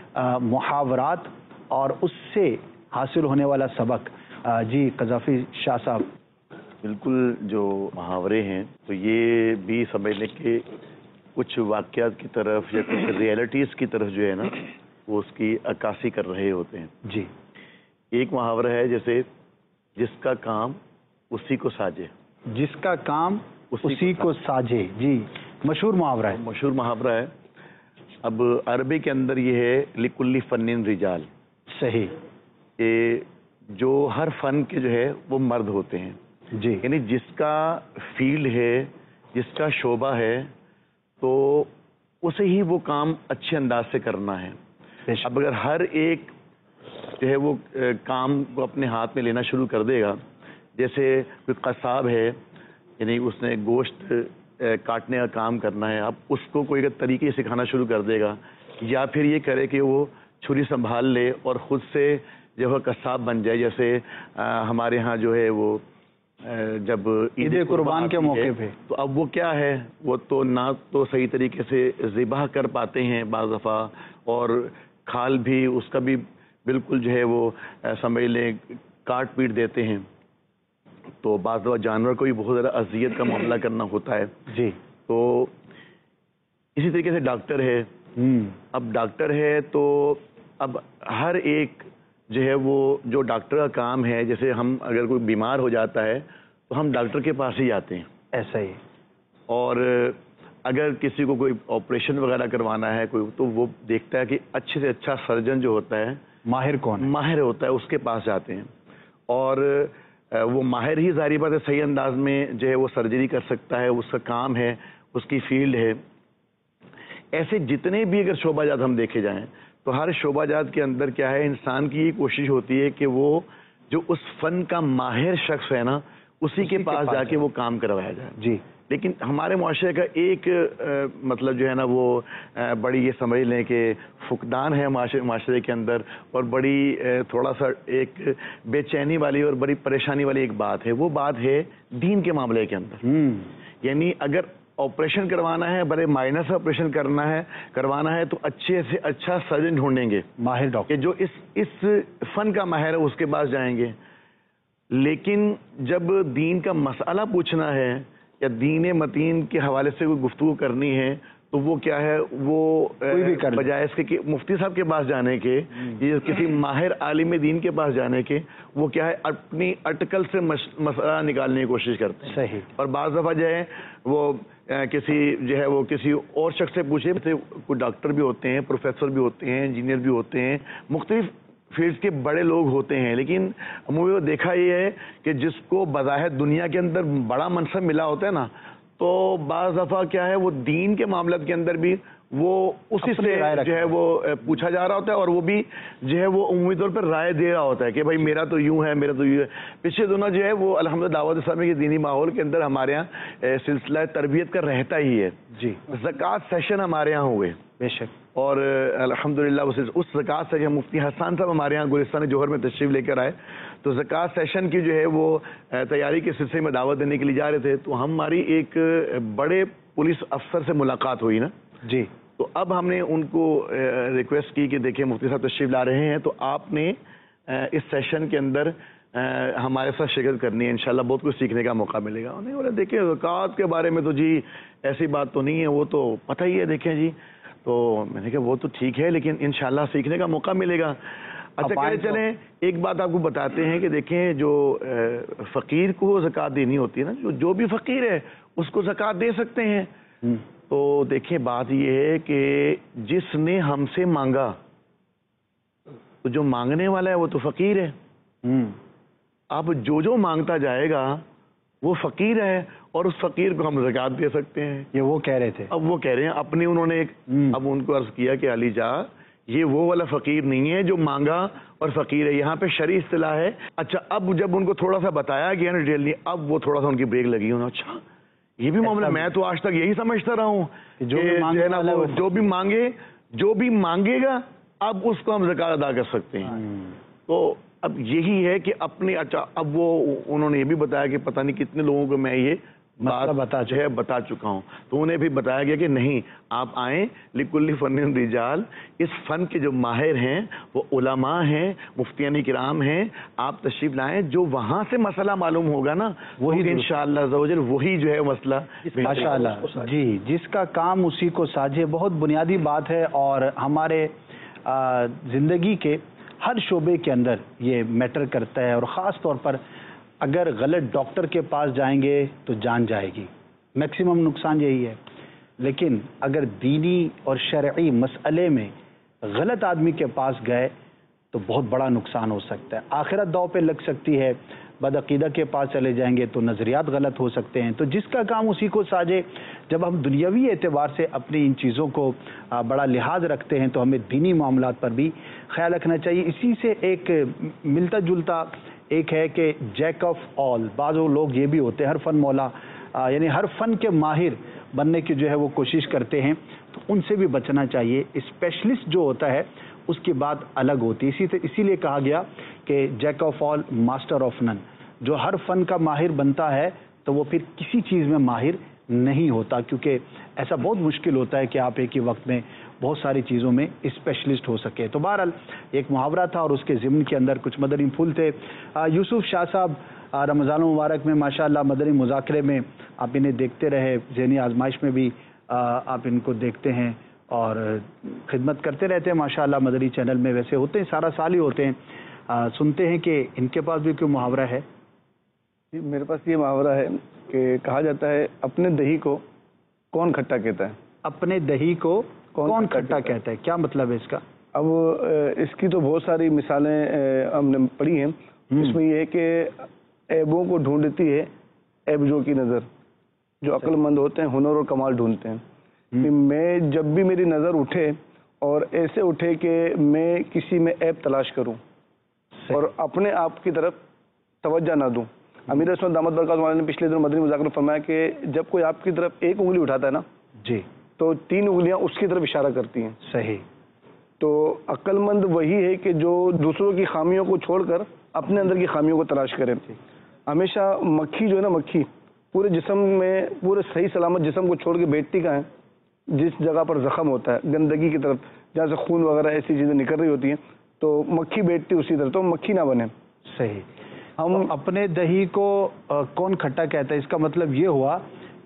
محاورات اور اس سے حاصل ہونے والا سبق۔ جی قذافی شاہ صاحب۔ بالکل، جو محاورے ہیں تو یہ بھی سمجھ لیں کہ کچھ واقعات کی طرف یا کچھ ریئلٹیز کی طرف جو ہے نا وہ اس کی عکاسی کر رہے ہوتے ہیں۔ جی، ایک محاورہ ہے جیسے جس کا کام اسی کو ساجے، جس کا کام اسی کو ساجے، جی مشہور محاورہ ہے، مشہور محاورہ ہے۔ اب عربی کے اندر یہ ہے لکل فن رجال، صحیح، کہ جو ہر فن کے جو ہے وہ مرد ہوتے ہیں، جی، یعنی جس کا فیلڈ ہے، جس کا شعبہ ہے تو اسے ہی وہ کام اچھے انداز سے کرنا ہے۔ اب اگر ہر ایک جو ہے وہ کام کو اپنے ہاتھ میں لینا شروع کر دے گا، جیسے کوئی قصاب ہے، یعنی اس نے گوشت کاٹنے کا کام کرنا ہے، اب اس کو کوئی اگر طریقے سکھانا شروع کر دے گا، یا پھر یہ کرے کہ وہ چھری سنبھال لے اور خود سے جو ہے قصاب بن جائے، جیسے ہمارے ہاں جو ہے وہ جب عید قربان کے موقع پہ، تو اب وہ کیا ہے، وہ تو نہ تو صحیح طریقے سے ذبح کر پاتے ہیں بعض دفعہ، اور کھال بھی اس کا بھی بالکل جو ہے وہ سمجھ لیں کاٹ پیٹ دیتے ہیں، تو بعض دفعہ جانور کو بھی بہت زیادہ اذیت کا معاملہ کرنا ہوتا ہے۔ جی، تو اسی طریقے سے ڈاکٹر ہے، اب ڈاکٹر ہے تو اب ہر ایک جو ہے وہ جو ڈاکٹر کا کام ہے، جیسے ہم اگر کوئی بیمار ہو جاتا ہے تو ہم ڈاکٹر کے پاس ہی جاتے ہیں، ایسا ہی، اور اگر کسی کو کوئی آپریشن وغیرہ کروانا ہے کوئی، تو وہ دیکھتا ہے کہ اچھے سے اچھا سرجن جو ہوتا ہے، ماہر کون ہے، ماہر ہوتا ہے، اس کے پاس جاتے ہیں، اور وہ ماہر ہی ظاہری بات ہے صحیح انداز میں جو ہے وہ سرجری کر سکتا ہے، اس کا کام ہے، اس کی فیلڈ ہے۔ ایسے جتنے بھی اگر شعبہ جات ہم دیکھے جائیں تو ہر شعبہ جات کے اندر کیا ہے، انسان کی یہ کوشش ہوتی ہے کہ وہ جو اس فن کا ماہر شخص ہے نا اسی کے پاس جا کے وہ کام کروایا جائے۔ جی، لیکن ہمارے معاشرے کا ایک مطلب جو ہے نا وہ بڑی یہ سمجھ لیں کہ فقدان ہے معاشرے کے اندر، اور بڑی تھوڑا سا ایک بے چینی والی اور بڑی پریشانی والی ایک بات ہے، وہ بات ہے دین کے معاملے کے اندر۔ یعنی اگر آپریشن کروانا ہے، بڑے مائنر سے آپریشن کرنا ہے کروانا ہے تو اچھے سے اچھا سرجن ڈھونڈیں گے، ماہر ڈاکٹر، کہ جو اس اس فن کا ماہر ہے اس کے پاس جائیں گے۔ لیکن جب دین کا مسئلہ پوچھنا ہے یا دین متین کے حوالے سے کوئی گفتگو کرنی ہے تو وہ کیا ہے وہ کوئی بھی کر بجائے اس کے کہ مفتی صاحب کے پاس جانے کے یا کسی ماہر عالم دین کے پاس جانے کے وہ کیا ہے اپنی اٹکل سے مسئلہ نکالنے کی کوشش کرتے ہیں. صحیح. اور بعض دفعہ جو ہے وہ کسی جو ہے وہ کسی اور شخص سے پوچھے. کوئی ڈاکٹر بھی ہوتے ہیں, پروفیسر بھی ہوتے ہیں, انجینئر بھی ہوتے ہیں, مختلف فیلڈ کے بڑے لوگ ہوتے ہیں, لیکن مجھے دیکھا یہ ہے کہ جس کو بظاہر دنیا کے اندر بڑا منصب ملا ہوتا ہے نا, تو بعض دفعہ کیا ہے وہ دین کے معاملات کے اندر بھی وہ اسی سے جو ہے وہ پوچھا جا رہا ہوتا ہے, اور وہ بھی جو ہے وہ عمومی طور پر رائے دے رہا ہوتا ہے کہ بھائی میرا تو یوں ہے, میرا تو یوں ہے. پچھلے دنوں جو ہے وہ الحمدللہ دعوت اسلامی کے دینی ماحول کے اندر ہمارے یہاں سلسلہ تربیت کا رہتا ہی ہے. جی. زکوٰۃ سیشن ہمارے یہاں ہوئے. بے شک. اور الحمدللہ اس زکوٰۃ سیشن مفتی حسان صاحب ہمارے یہاں گلستان جوہر میں تشریف لے کر آئے, تو زکوٰۃ سیشن کی جو ہے وہ تیاری کے سلسلے میں دعوت دینے کے لیے جا رہے تھے, تو ہماری ایک بڑے پولیس افسر سے ملاقات ہوئی نا. جی. تو اب ہم نے ان کو ریکویسٹ کی کہ دیکھیں مفتی صاحب تشریف لا رہے ہیں, تو آپ نے اس سیشن کے اندر ہمارے ساتھ شرکت کرنی ہے, انشاءاللہ بہت کچھ سیکھنے کا موقع ملے گا. نہیں بولے دیکھیں زکوٰۃ کے بارے میں تو جی ایسی بات تو نہیں ہے, وہ تو پتہ ہی ہے دیکھیں جی. تو میں نے کہا وہ تو ٹھیک ہے لیکن انشاءاللہ سیکھنے کا موقع ملے گا. اچھا کہتے چلیں ایک بات آپ کو بتاتے ہیں کہ دیکھیں جو فقیر کو زکوٰۃ دینی ہوتی ہے نا, جو جو بھی فقیر ہے اس کو زکوٰۃ دے سکتے ہیں. تو دیکھیں بات یہ ہے کہ جس نے ہم سے مانگا تو جو مانگنے والا ہے وہ تو فقیر ہے. اب جو جو مانگتا جائے گا وہ فقیر ہے, اور اس فقیر کو ہم زکوٰۃ دے سکتے ہیں. یہ وہ کہہ رہے تھے. اب وہ کہہ رہے ہیں اپنی انہوں نے ایک اب ان کو عرض کیا کہ علی جا یہ وہ والا فقیر نہیں ہے جو مانگا اور فقیر ہے, یہاں پہ شرعی اصطلاح ہے. اچھا اب جب ان کو تھوڑا سا بتایا گیا نا ڈیٹیل, اب وہ تھوڑا سا ان کی بریک لگی. انہوں نے اچھا یہ بھی معاملہ, میں تو آج تک یہی سمجھتا رہا ہوں جو جو بھی مانگے جو بھی مانگے گا اب اس کو ہم زکوٰۃ ادا کر سکتے ہیں. تو اب یہی ہے کہ اپنے اچھا اب وہ انہوں نے یہ بھی بتایا کہ پتہ نہیں کتنے لوگوں کو میں یہ بات بتا جو ہے بتا چکا ہوں, تو انہیں بھی بتایا گیا کہ نہیں آپ آئیں, لکل فن رجال, اس فن کے جو ماہر ہیں وہ علماء ہیں, مفتیان کرام ہیں, آپ تشریف لائیں, جو وہاں سے مسئلہ معلوم ہوگا نا وہی انشاءاللہ عز و جل وہی جو ہے مسئلہ ماشاءاللہ. جی, جس کا کام اسی کو ساجے, بہت بنیادی بات ہے, اور ہمارے زندگی کے ہر شعبے کے اندر یہ میٹر کرتا ہے. اور خاص طور پر اگر غلط ڈاکٹر کے پاس جائیں گے تو جان جائے گی, میکسیمم نقصان یہی ہے. لیکن اگر دینی اور شرعی مسئلے میں غلط آدمی کے پاس گئے تو بہت بڑا نقصان ہو سکتا ہے, آخرت داؤ پہ لگ سکتی ہے. بدعقیدہ کے پاس چلے جائیں گے تو نظریات غلط ہو سکتے ہیں. تو جس کا کام اسی کو ساجے, جب ہم دنیاوی اعتبار سے اپنی ان چیزوں کو بڑا لحاظ رکھتے ہیں تو ہمیں دینی معاملات پر بھی خیال رکھنا چاہیے. اسی سے ایک ملتا جلتا ایک ہے کہ جیک آف آل, بعض لوگ یہ بھی ہوتے ہیں ہر فن مولا, یعنی ہر فن کے ماہر بننے کی جو ہے وہ کوشش کرتے ہیں, تو ان سے بھی بچنا چاہیے. اسپیشلسٹ جو ہوتا ہے اس کی بات الگ ہوتی ہے. اسی اسی لیے کہا گیا کہ jack of all master of none, جو ہر فن کا ماہر بنتا ہے تو وہ پھر کسی چیز میں ماہر نہیں ہوتا, کیونکہ ایسا بہت مشکل ہوتا ہے کہ آپ ایک ہی وقت میں بہت ساری چیزوں میں اسپیشلسٹ ہو سکے. تو بہرحال ایک محاورہ تھا اور اس کے ضمن کے اندر کچھ مدنی پھول تھے. یوسف شاہ صاحب رمضان المبارک میں ماشاءاللہ مدنی مذاکرے میں آپ انہیں دیکھتے رہے, ذہنی آزمائش میں بھی آپ ان کو دیکھتے ہیں اور خدمت کرتے رہتے ہیں ماشاءاللہ مدنی چینل میں. ویسے ہوتے ہیں سارا سال ہی ہوتے ہیں, سنتے ہیں کہ ان کے پاس بھی کوئی محاورہ ہے. میرے پاس یہ محاورہ ہے کہ کہا جاتا ہے اپنے دہی کو کون کھٹا کہتا ہے. اپنے دہی کو کون کھٹا کہتا ہے, کیا مطلب ہے اس کا؟ اب اس کی تو بہت ساری مثالیں ہم نے پڑھی ہیں. اس میں یہ ہے کہ عیبوں کو ڈھونڈتی ہے عیب جو کی نظر. جو عقل مند ہوتے ہیں ہنر اور کمال ڈھونڈتے ہیں. کہ میں جب بھی میری نظر اٹھے اور ایسے اٹھے کہ میں کسی میں عیب تلاش کروں اور اپنے آپ کی طرف توجہ نہ دوں. امیر عصمت دامت برکاتہ عالیہ نے پچھلے دن مدنی مذاکرے میں فرمایا کہ جب کوئی آپ کی طرف ایک انگلی اٹھاتا ہے نا جی تو تین انگلیاں اس کی طرف اشارہ کرتی ہیں. صحیح. تو عقل مند وہی ہے کہ جو دوسروں کی خامیوں کو چھوڑ کر اپنے اندر کی خامیوں کو تلاش کرے. ہمیشہ مکھی جو ہے نا, مکھی پورے جسم میں پورے صحیح سلامت جسم کو چھوڑ کے بیٹھتی کہاں ہے؟ جس جگہ پر زخم ہوتا ہے, گندگی کی طرف, جہاں سے خون وغیرہ ایسی چیزیں نکل رہی ہوتی ہیں, تو مکھی بیٹھتی اسی طرف. تو مکھی نہ بنے. صحیح. ہم اپنے دہی کو کون کھٹا کہتا ہے, اس کا مطلب یہ ہوا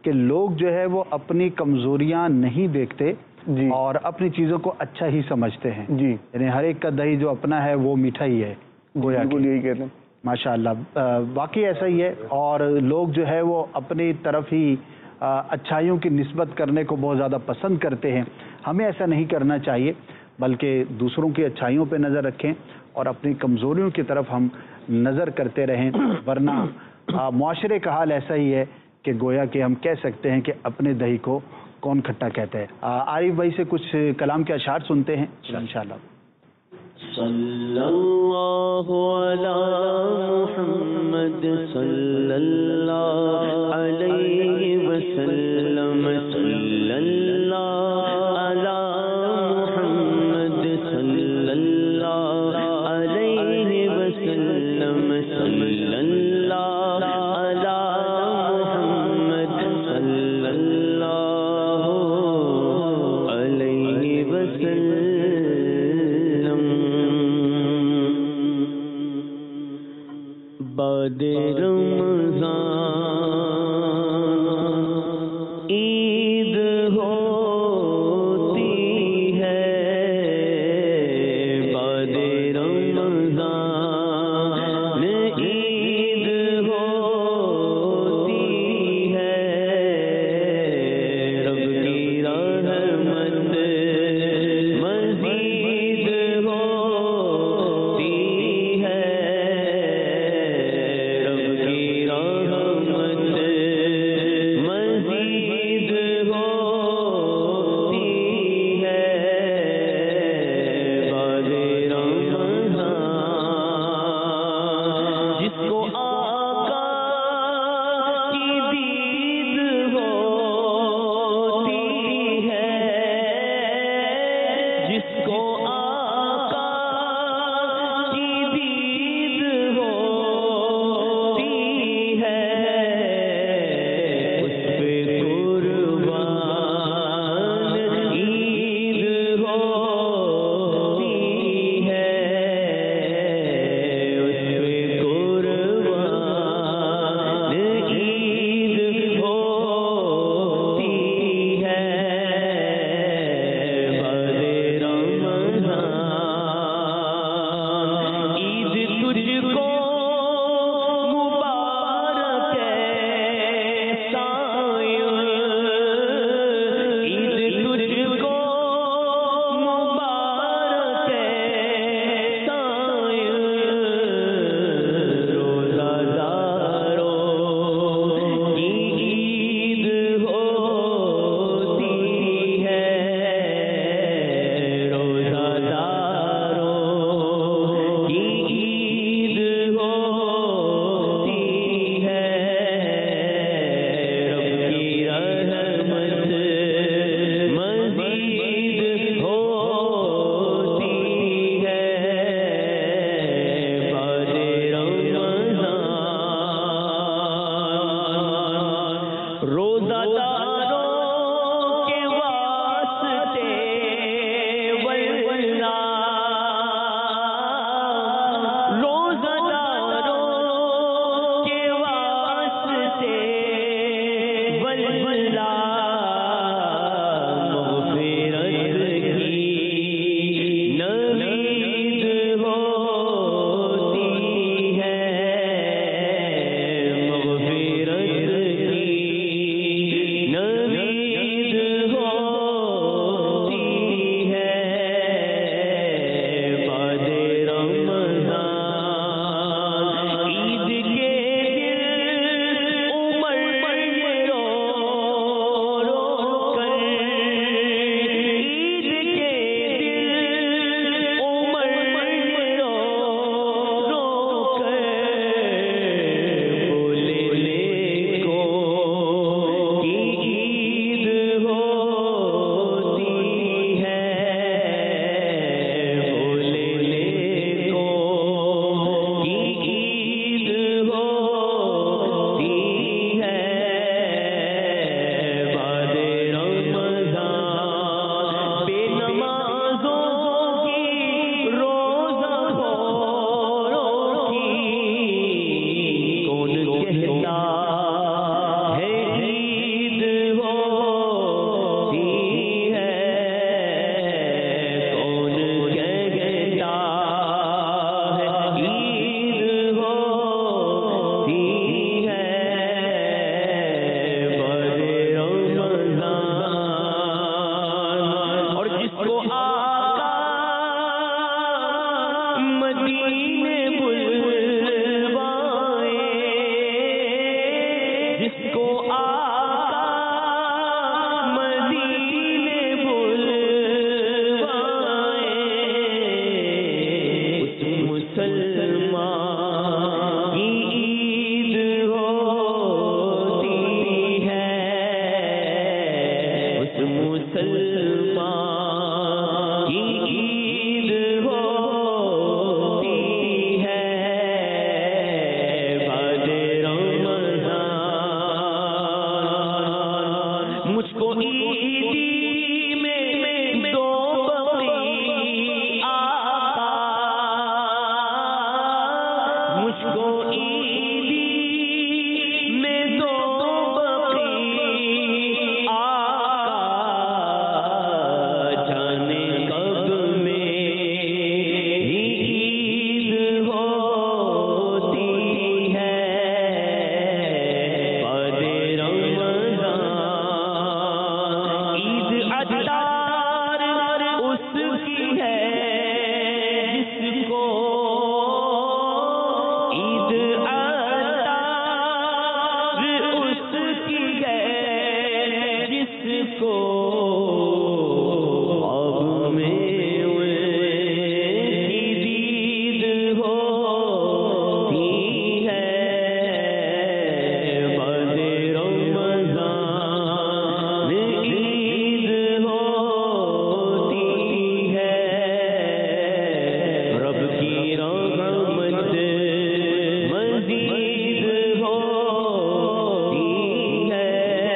کہ لوگ جو ہے وہ اپنی کمزوریاں نہیں دیکھتے جی اور اپنی چیزوں کو اچھا ہی سمجھتے ہیں. جی یعنی ہر ایک کا دہی جو اپنا ہے وہ میٹھا ہی ہے گویا کہ. بالکل یہی کہتے ہیں. ماشاء اللہ واقعی ایسا ہی ہے. اور لوگ جو ہے وہ اپنی طرف ہی اچھائیوں کی نسبت کرنے کو بہت زیادہ پسند کرتے ہیں. ہمیں ایسا نہیں کرنا چاہیے بلکہ دوسروں کی اچھائیوں پہ نظر رکھیں اور اپنی کمزوریوں کی طرف ہم نظر کرتے رہیں. ورنہ معاشرے کا حال ایسا ہی ہے کہ گویا کہ ہم کہہ سکتے ہیں کہ اپنے دہی کو کون کھٹا کہتے ہیں. عارف بھائی سے کچھ کلام کے اشعار سنتے ہیں انشاءاللہ. صلی اللہ علی محمد صلی اللہ علیہ وسلم صلی اللہ علی محمد صلی اللہ علیہ وسلم صلی اللہ علی محمد صلی اللہ علیہ وسلم. باد رمضان मदीने बुलवाए, जिसको आका मदीने बुलवाए, उस मुसलमान की ईद होती है, उस मुसलमान की ईद होती है, बादे रमज़ान मुझको ईदी में दो बकरी आका, मुझको ईदी में दो बकरी आका, जाने कब मेरी ईद होती है, बादे रमज़ान ईद अत्तार उसकी है जिसको, ईद अत्तार उसकी है जिसको, ख्वाब में उनकी दीद होती है, बादे रमज़ान ईद होती है, रब की रहमत मज़ीद होती है,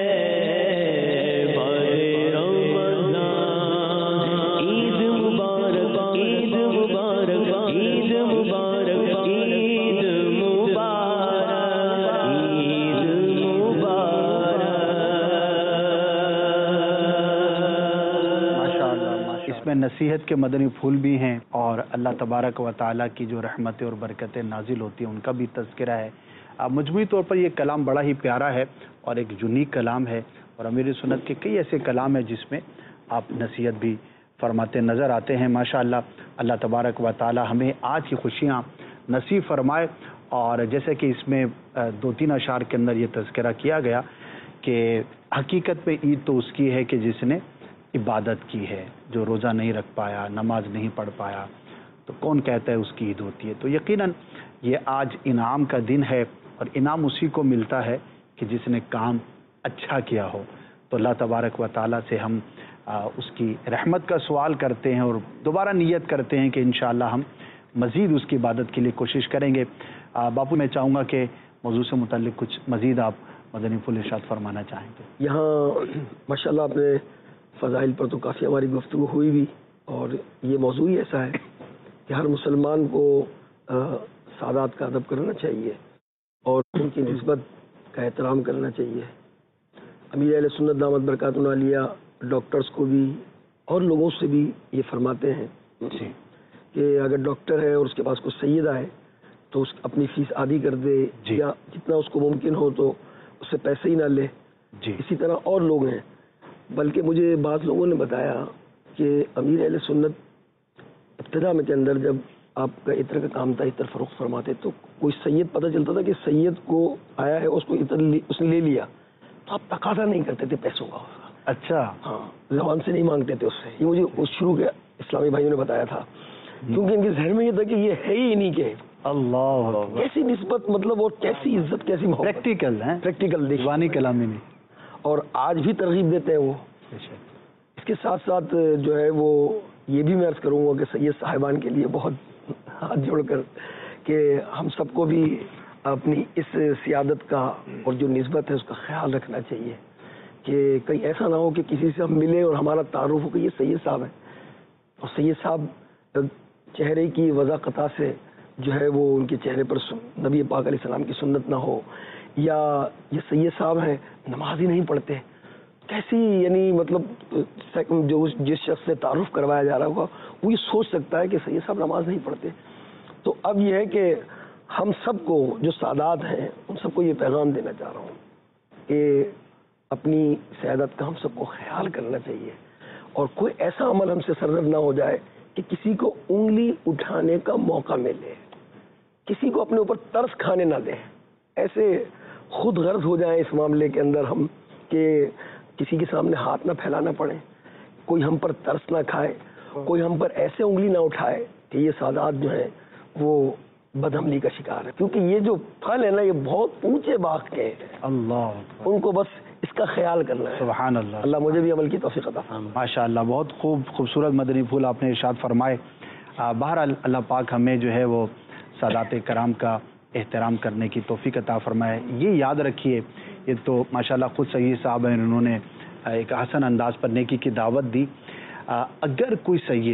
बादे रमज़ान ईद मुबारक, ईद मुबारक, ईद मुबारक, ईद मुबारक, ईद मुबारक। माशाअल्लाह, माशाअल्लाह। इसमें नसीहत के मदनी फूल भी हैं और अल्लाह तबारक व ताला की जो रहमतें और बरकतें नाजिल होती हैं उनका भी तज़किरा है। अब मजमूई तौर पर ये कलाम बड़ा ही प्यारा है और एक यूनिक कलाम है, और अमीर सुन्नत के कई ऐसे कलाम हैं जिसमें आप नसीहत भी फरमाते नज़र आते हैं। माशाअल्लाह, अल्लाह तबारक व ताला हमें आज की खुशियाँ नसीब फरमाए। और जैसे कि इसमें अ, दो तीन अशार के अंदर ये तज़किरा किया गया कि हकीकत में ईद तो उसकी है कि जिसने इबादत की है, जो रोज़ा नहीं रख पाया, नमाज नहीं पढ़ पाया, तो कौन कहता है उसकी ईद होती है। तो यकीनन ये आज इनाम का दिन है और इनाम उसी को मिलता है कि जिसने काम अच्छा किया हो। तो अल्लाह तबारक व ताला से हम आ, उसकी रहमत का सवाल करते हैं और दोबारा नियत करते हैं कि इंशाअल्लाह हम मज़ीद उसकी इबादत के लिए कोशिश करेंगे। आ, बापू, मैं चाहूँगा कि मौजू से मुताल्लिक़ कुछ मज़ीद आप मदनी फूल इरशाद फरमाना चाहेंगे। यहाँ माशाल्लाह अपने फ़ज़ाइल पर तो काफ़ी हमारी गुफ्तगू हुई भी, और ये मौजू ही ऐसा है कि हर मुसलमान को आ, सादात का अदब करना चाहिए और उनकी निस्बत का एहतराम करना चाहिए। अमीर अहले सुन्नत दामत बरकातुहु आलिया डॉक्टर्स को भी और लोगों से भी ये फरमाते हैं कि अगर डॉक्टर है और उसके पास कोई सैयदा है तो उस अपनी फीस आधी कर दे, या जितना उसको मुमकिन हो तो उससे पैसे ही ना ले। इसी तरह और लोग हैं, बल्कि मुझे बाज़ लोगों ने बताया कि अमीर अहले सुन्नत इब्तिदा में के अंदर जब आपका इत्र का काम था, इत्र फरोख्त फरमाते, तो कोई सैयद पता चलता था कि सैयद को आया है, उसको इत्र उसने ले लिया, तो आप तकाजा नहीं करते थे पैसों का। अच्छा, हाँ, ज़बान से नहीं मांगते थे उससे। ये मुझे उस शुरू के इस्लामी भाइयों ने बताया था, क्योंकि इनके जहन में ये था कि ये है ही इन्हीं के। अल्लाह, कैसी निस्बत, मतलब, और कैसी इज्जत, कैसी मोहब्बत। प्रैक्टिकल है, प्रैक्टिकल दीवानी कलामी नहीं, और आज भी तरगीब देते हैं वो। इसके साथ साथ जो है वो ये भी मैं अर्ज़ करूँगा कि सैयद साहिबान के लिए बहुत हाथ जोड़कर कि हम सबको भी अपनी इस सियादत का और जो निस्बत है उसका ख्याल रखना चाहिए कि कहीं ऐसा ना हो कि किसी से हम मिले और हमारा तारुफ हो कि ये सैयद साहब है, और सैयद साहब चेहरे की वज़ाक़ता से जो है वो उनके चेहरे पर नबी पाक अलैहिस्सलाम की सुन्नत ना हो, या ये सैयद साहब हैं नमाज ही नहीं पढ़ते। कैसी, यानी मतलब जो जिस शख्स से तारुफ करवाया जा रहा होगा वो ये सोच सकता है कि सैयद साहब नमाज नहीं पढ़ते। तो अब ये है कि हम सबको जो सादात हैं उन सबको ये पैगाम देना चाह रहा हूँ कि अपनी सयादत का हम सबको ख्याल करना चाहिए, और कोई ऐसा अमल हमसे सरजद ना हो जाए کہ کسی کو انگلی اٹھانے کا موقع ملے، کسی کو اپنے اوپر ترس کھانے نہ دیں، ایسے خود غرض ہو جائیں اس معاملے کے اندر ہم کہ کسی کے سامنے ہاتھ نہ پھیلانا پڑے، کوئی ہم پر ترس نہ کھائے، کوئی ہم پر ایسے انگلی نہ اٹھائے کہ یہ سادات جو ہیں وہ بدعملی کا شکار ہے، کیونکہ یہ جو پھل ہے نا یہ بہت اونچے باغ کے ہیں، اللہ ان کو بس اس کا خیال کرنا ہے۔ سبحان اللہ، اللہ مجھے بھی عمل کی توفیق عطا فرمائے۔ ماشاء اللہ، بہت خوب خوبصورت مدنی پھول آپ نے ارشاد فرمائے۔ آ، بہرحال اللہ پاک ہمیں جو ہے وہ سادات کرام کا احترام کرنے کی توفیق عطا فرمائے۔ یہ یاد رکھیے، یہ تو ماشاء اللہ خود سید صاحب ہیں، انہوں نے ایک حسن انداز پر نیکی کی دعوت دی۔ آ، اگر کوئی سید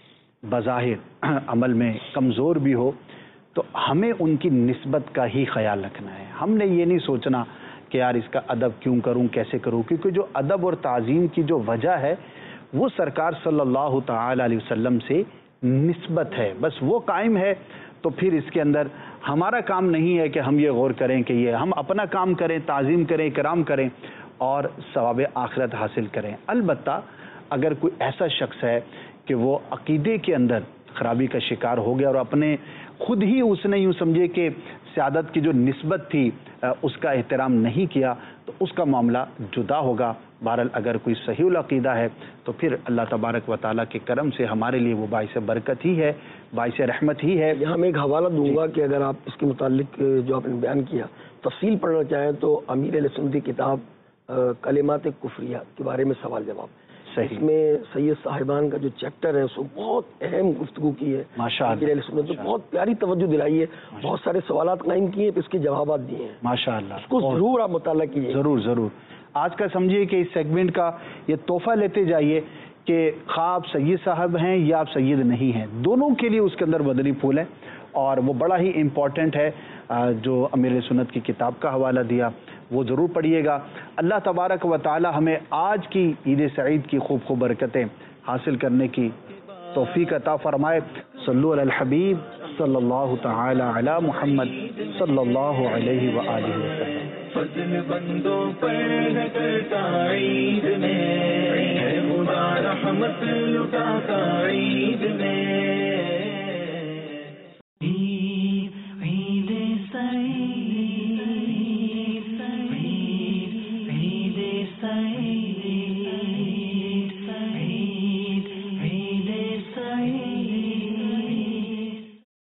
بظاہر عمل میں کمزور بھی ہو تو ہمیں ان کی نسبت کا ہی خیال رکھنا ہے، ہم نے یہ نہیں سوچنا کہ یار اس کا ادب کیوں کروں، کیسے کروں، کیونکہ جو ادب اور تعظیم کی جو وجہ ہے وہ سرکار صلی اللہ تعالی علیہ وسلم سے نسبت ہے، بس وہ قائم ہے، تو پھر اس کے اندر ہمارا کام نہیں ہے کہ ہم یہ غور کریں کہ یہ ہم اپنا کام کریں، تعظیم کریں، اکرام کریں اور ثواب آخرت حاصل کریں۔ البتہ اگر کوئی ایسا شخص ہے کہ وہ عقیدے کے اندر خرابی کا شکار ہو گیا اور اپنے خود ہی اس نے یوں سمجھے کہ سیادت کی جو نسبت تھی اس کا احترام نہیں کیا، تو اس کا معاملہ جدا ہوگا۔ بہرحال اگر کوئی صحیح العقیدہ ہے تو پھر اللہ تبارک و تعالیٰ کے کرم سے ہمارے لیے وہ باعث برکت ہی ہے، باعث رحمت ہی ہے۔ یہاں میں ایک حوالہ دوں گا کہ اگر آپ اس کے متعلق جو آپ نے بیان کیا تفصیل پڑھنا چاہیں تو امیر علیہ سنت کی کتاب کلمات کفریہ کے بارے میں سوال جواب، اس میں سید صاحبان کا جو چیپٹر ہے اس کو بہت اہم گفتگو کی ہے، امیر علیہ سنت نے بہت پیاری توجہ دلائی ہے، بہت سارے سوالات قائم کیے ہیں، اس کے جوابات دیے ہیں، ماشاء اللہ، اس کو ضرور آپ مطالعہ کیجیے۔ ضرور ضرور، آج کا سمجھیے کہ اس سیگمنٹ کا یہ تحفہ لیتے جائیے کہ خواہ آپ سید صاحب ہیں یا آپ سید نہیں ہیں، دونوں کے لیے اس کے اندر مدنی پھول ہے، اور وہ بڑا ہی امپورٹنٹ ہے۔ جو امیر سنت کی کتاب کا حوالہ دیا وہ ضرور پڑھیے گا۔ اللہ تبارک و تعالی ہمیں آج کی عید سعید کی خوب خوب برکتیں حاصل کرنے کی توفیق عطا فرمائے۔ صلو علی الحبیب صلی اللہ تعالی علی محمد صلی اللہ علیہ وآلہ وسلم۔ فضل بندوں پر ہے کرتا عید میں، ہے خدا رحمت لٹاتا عید میں۔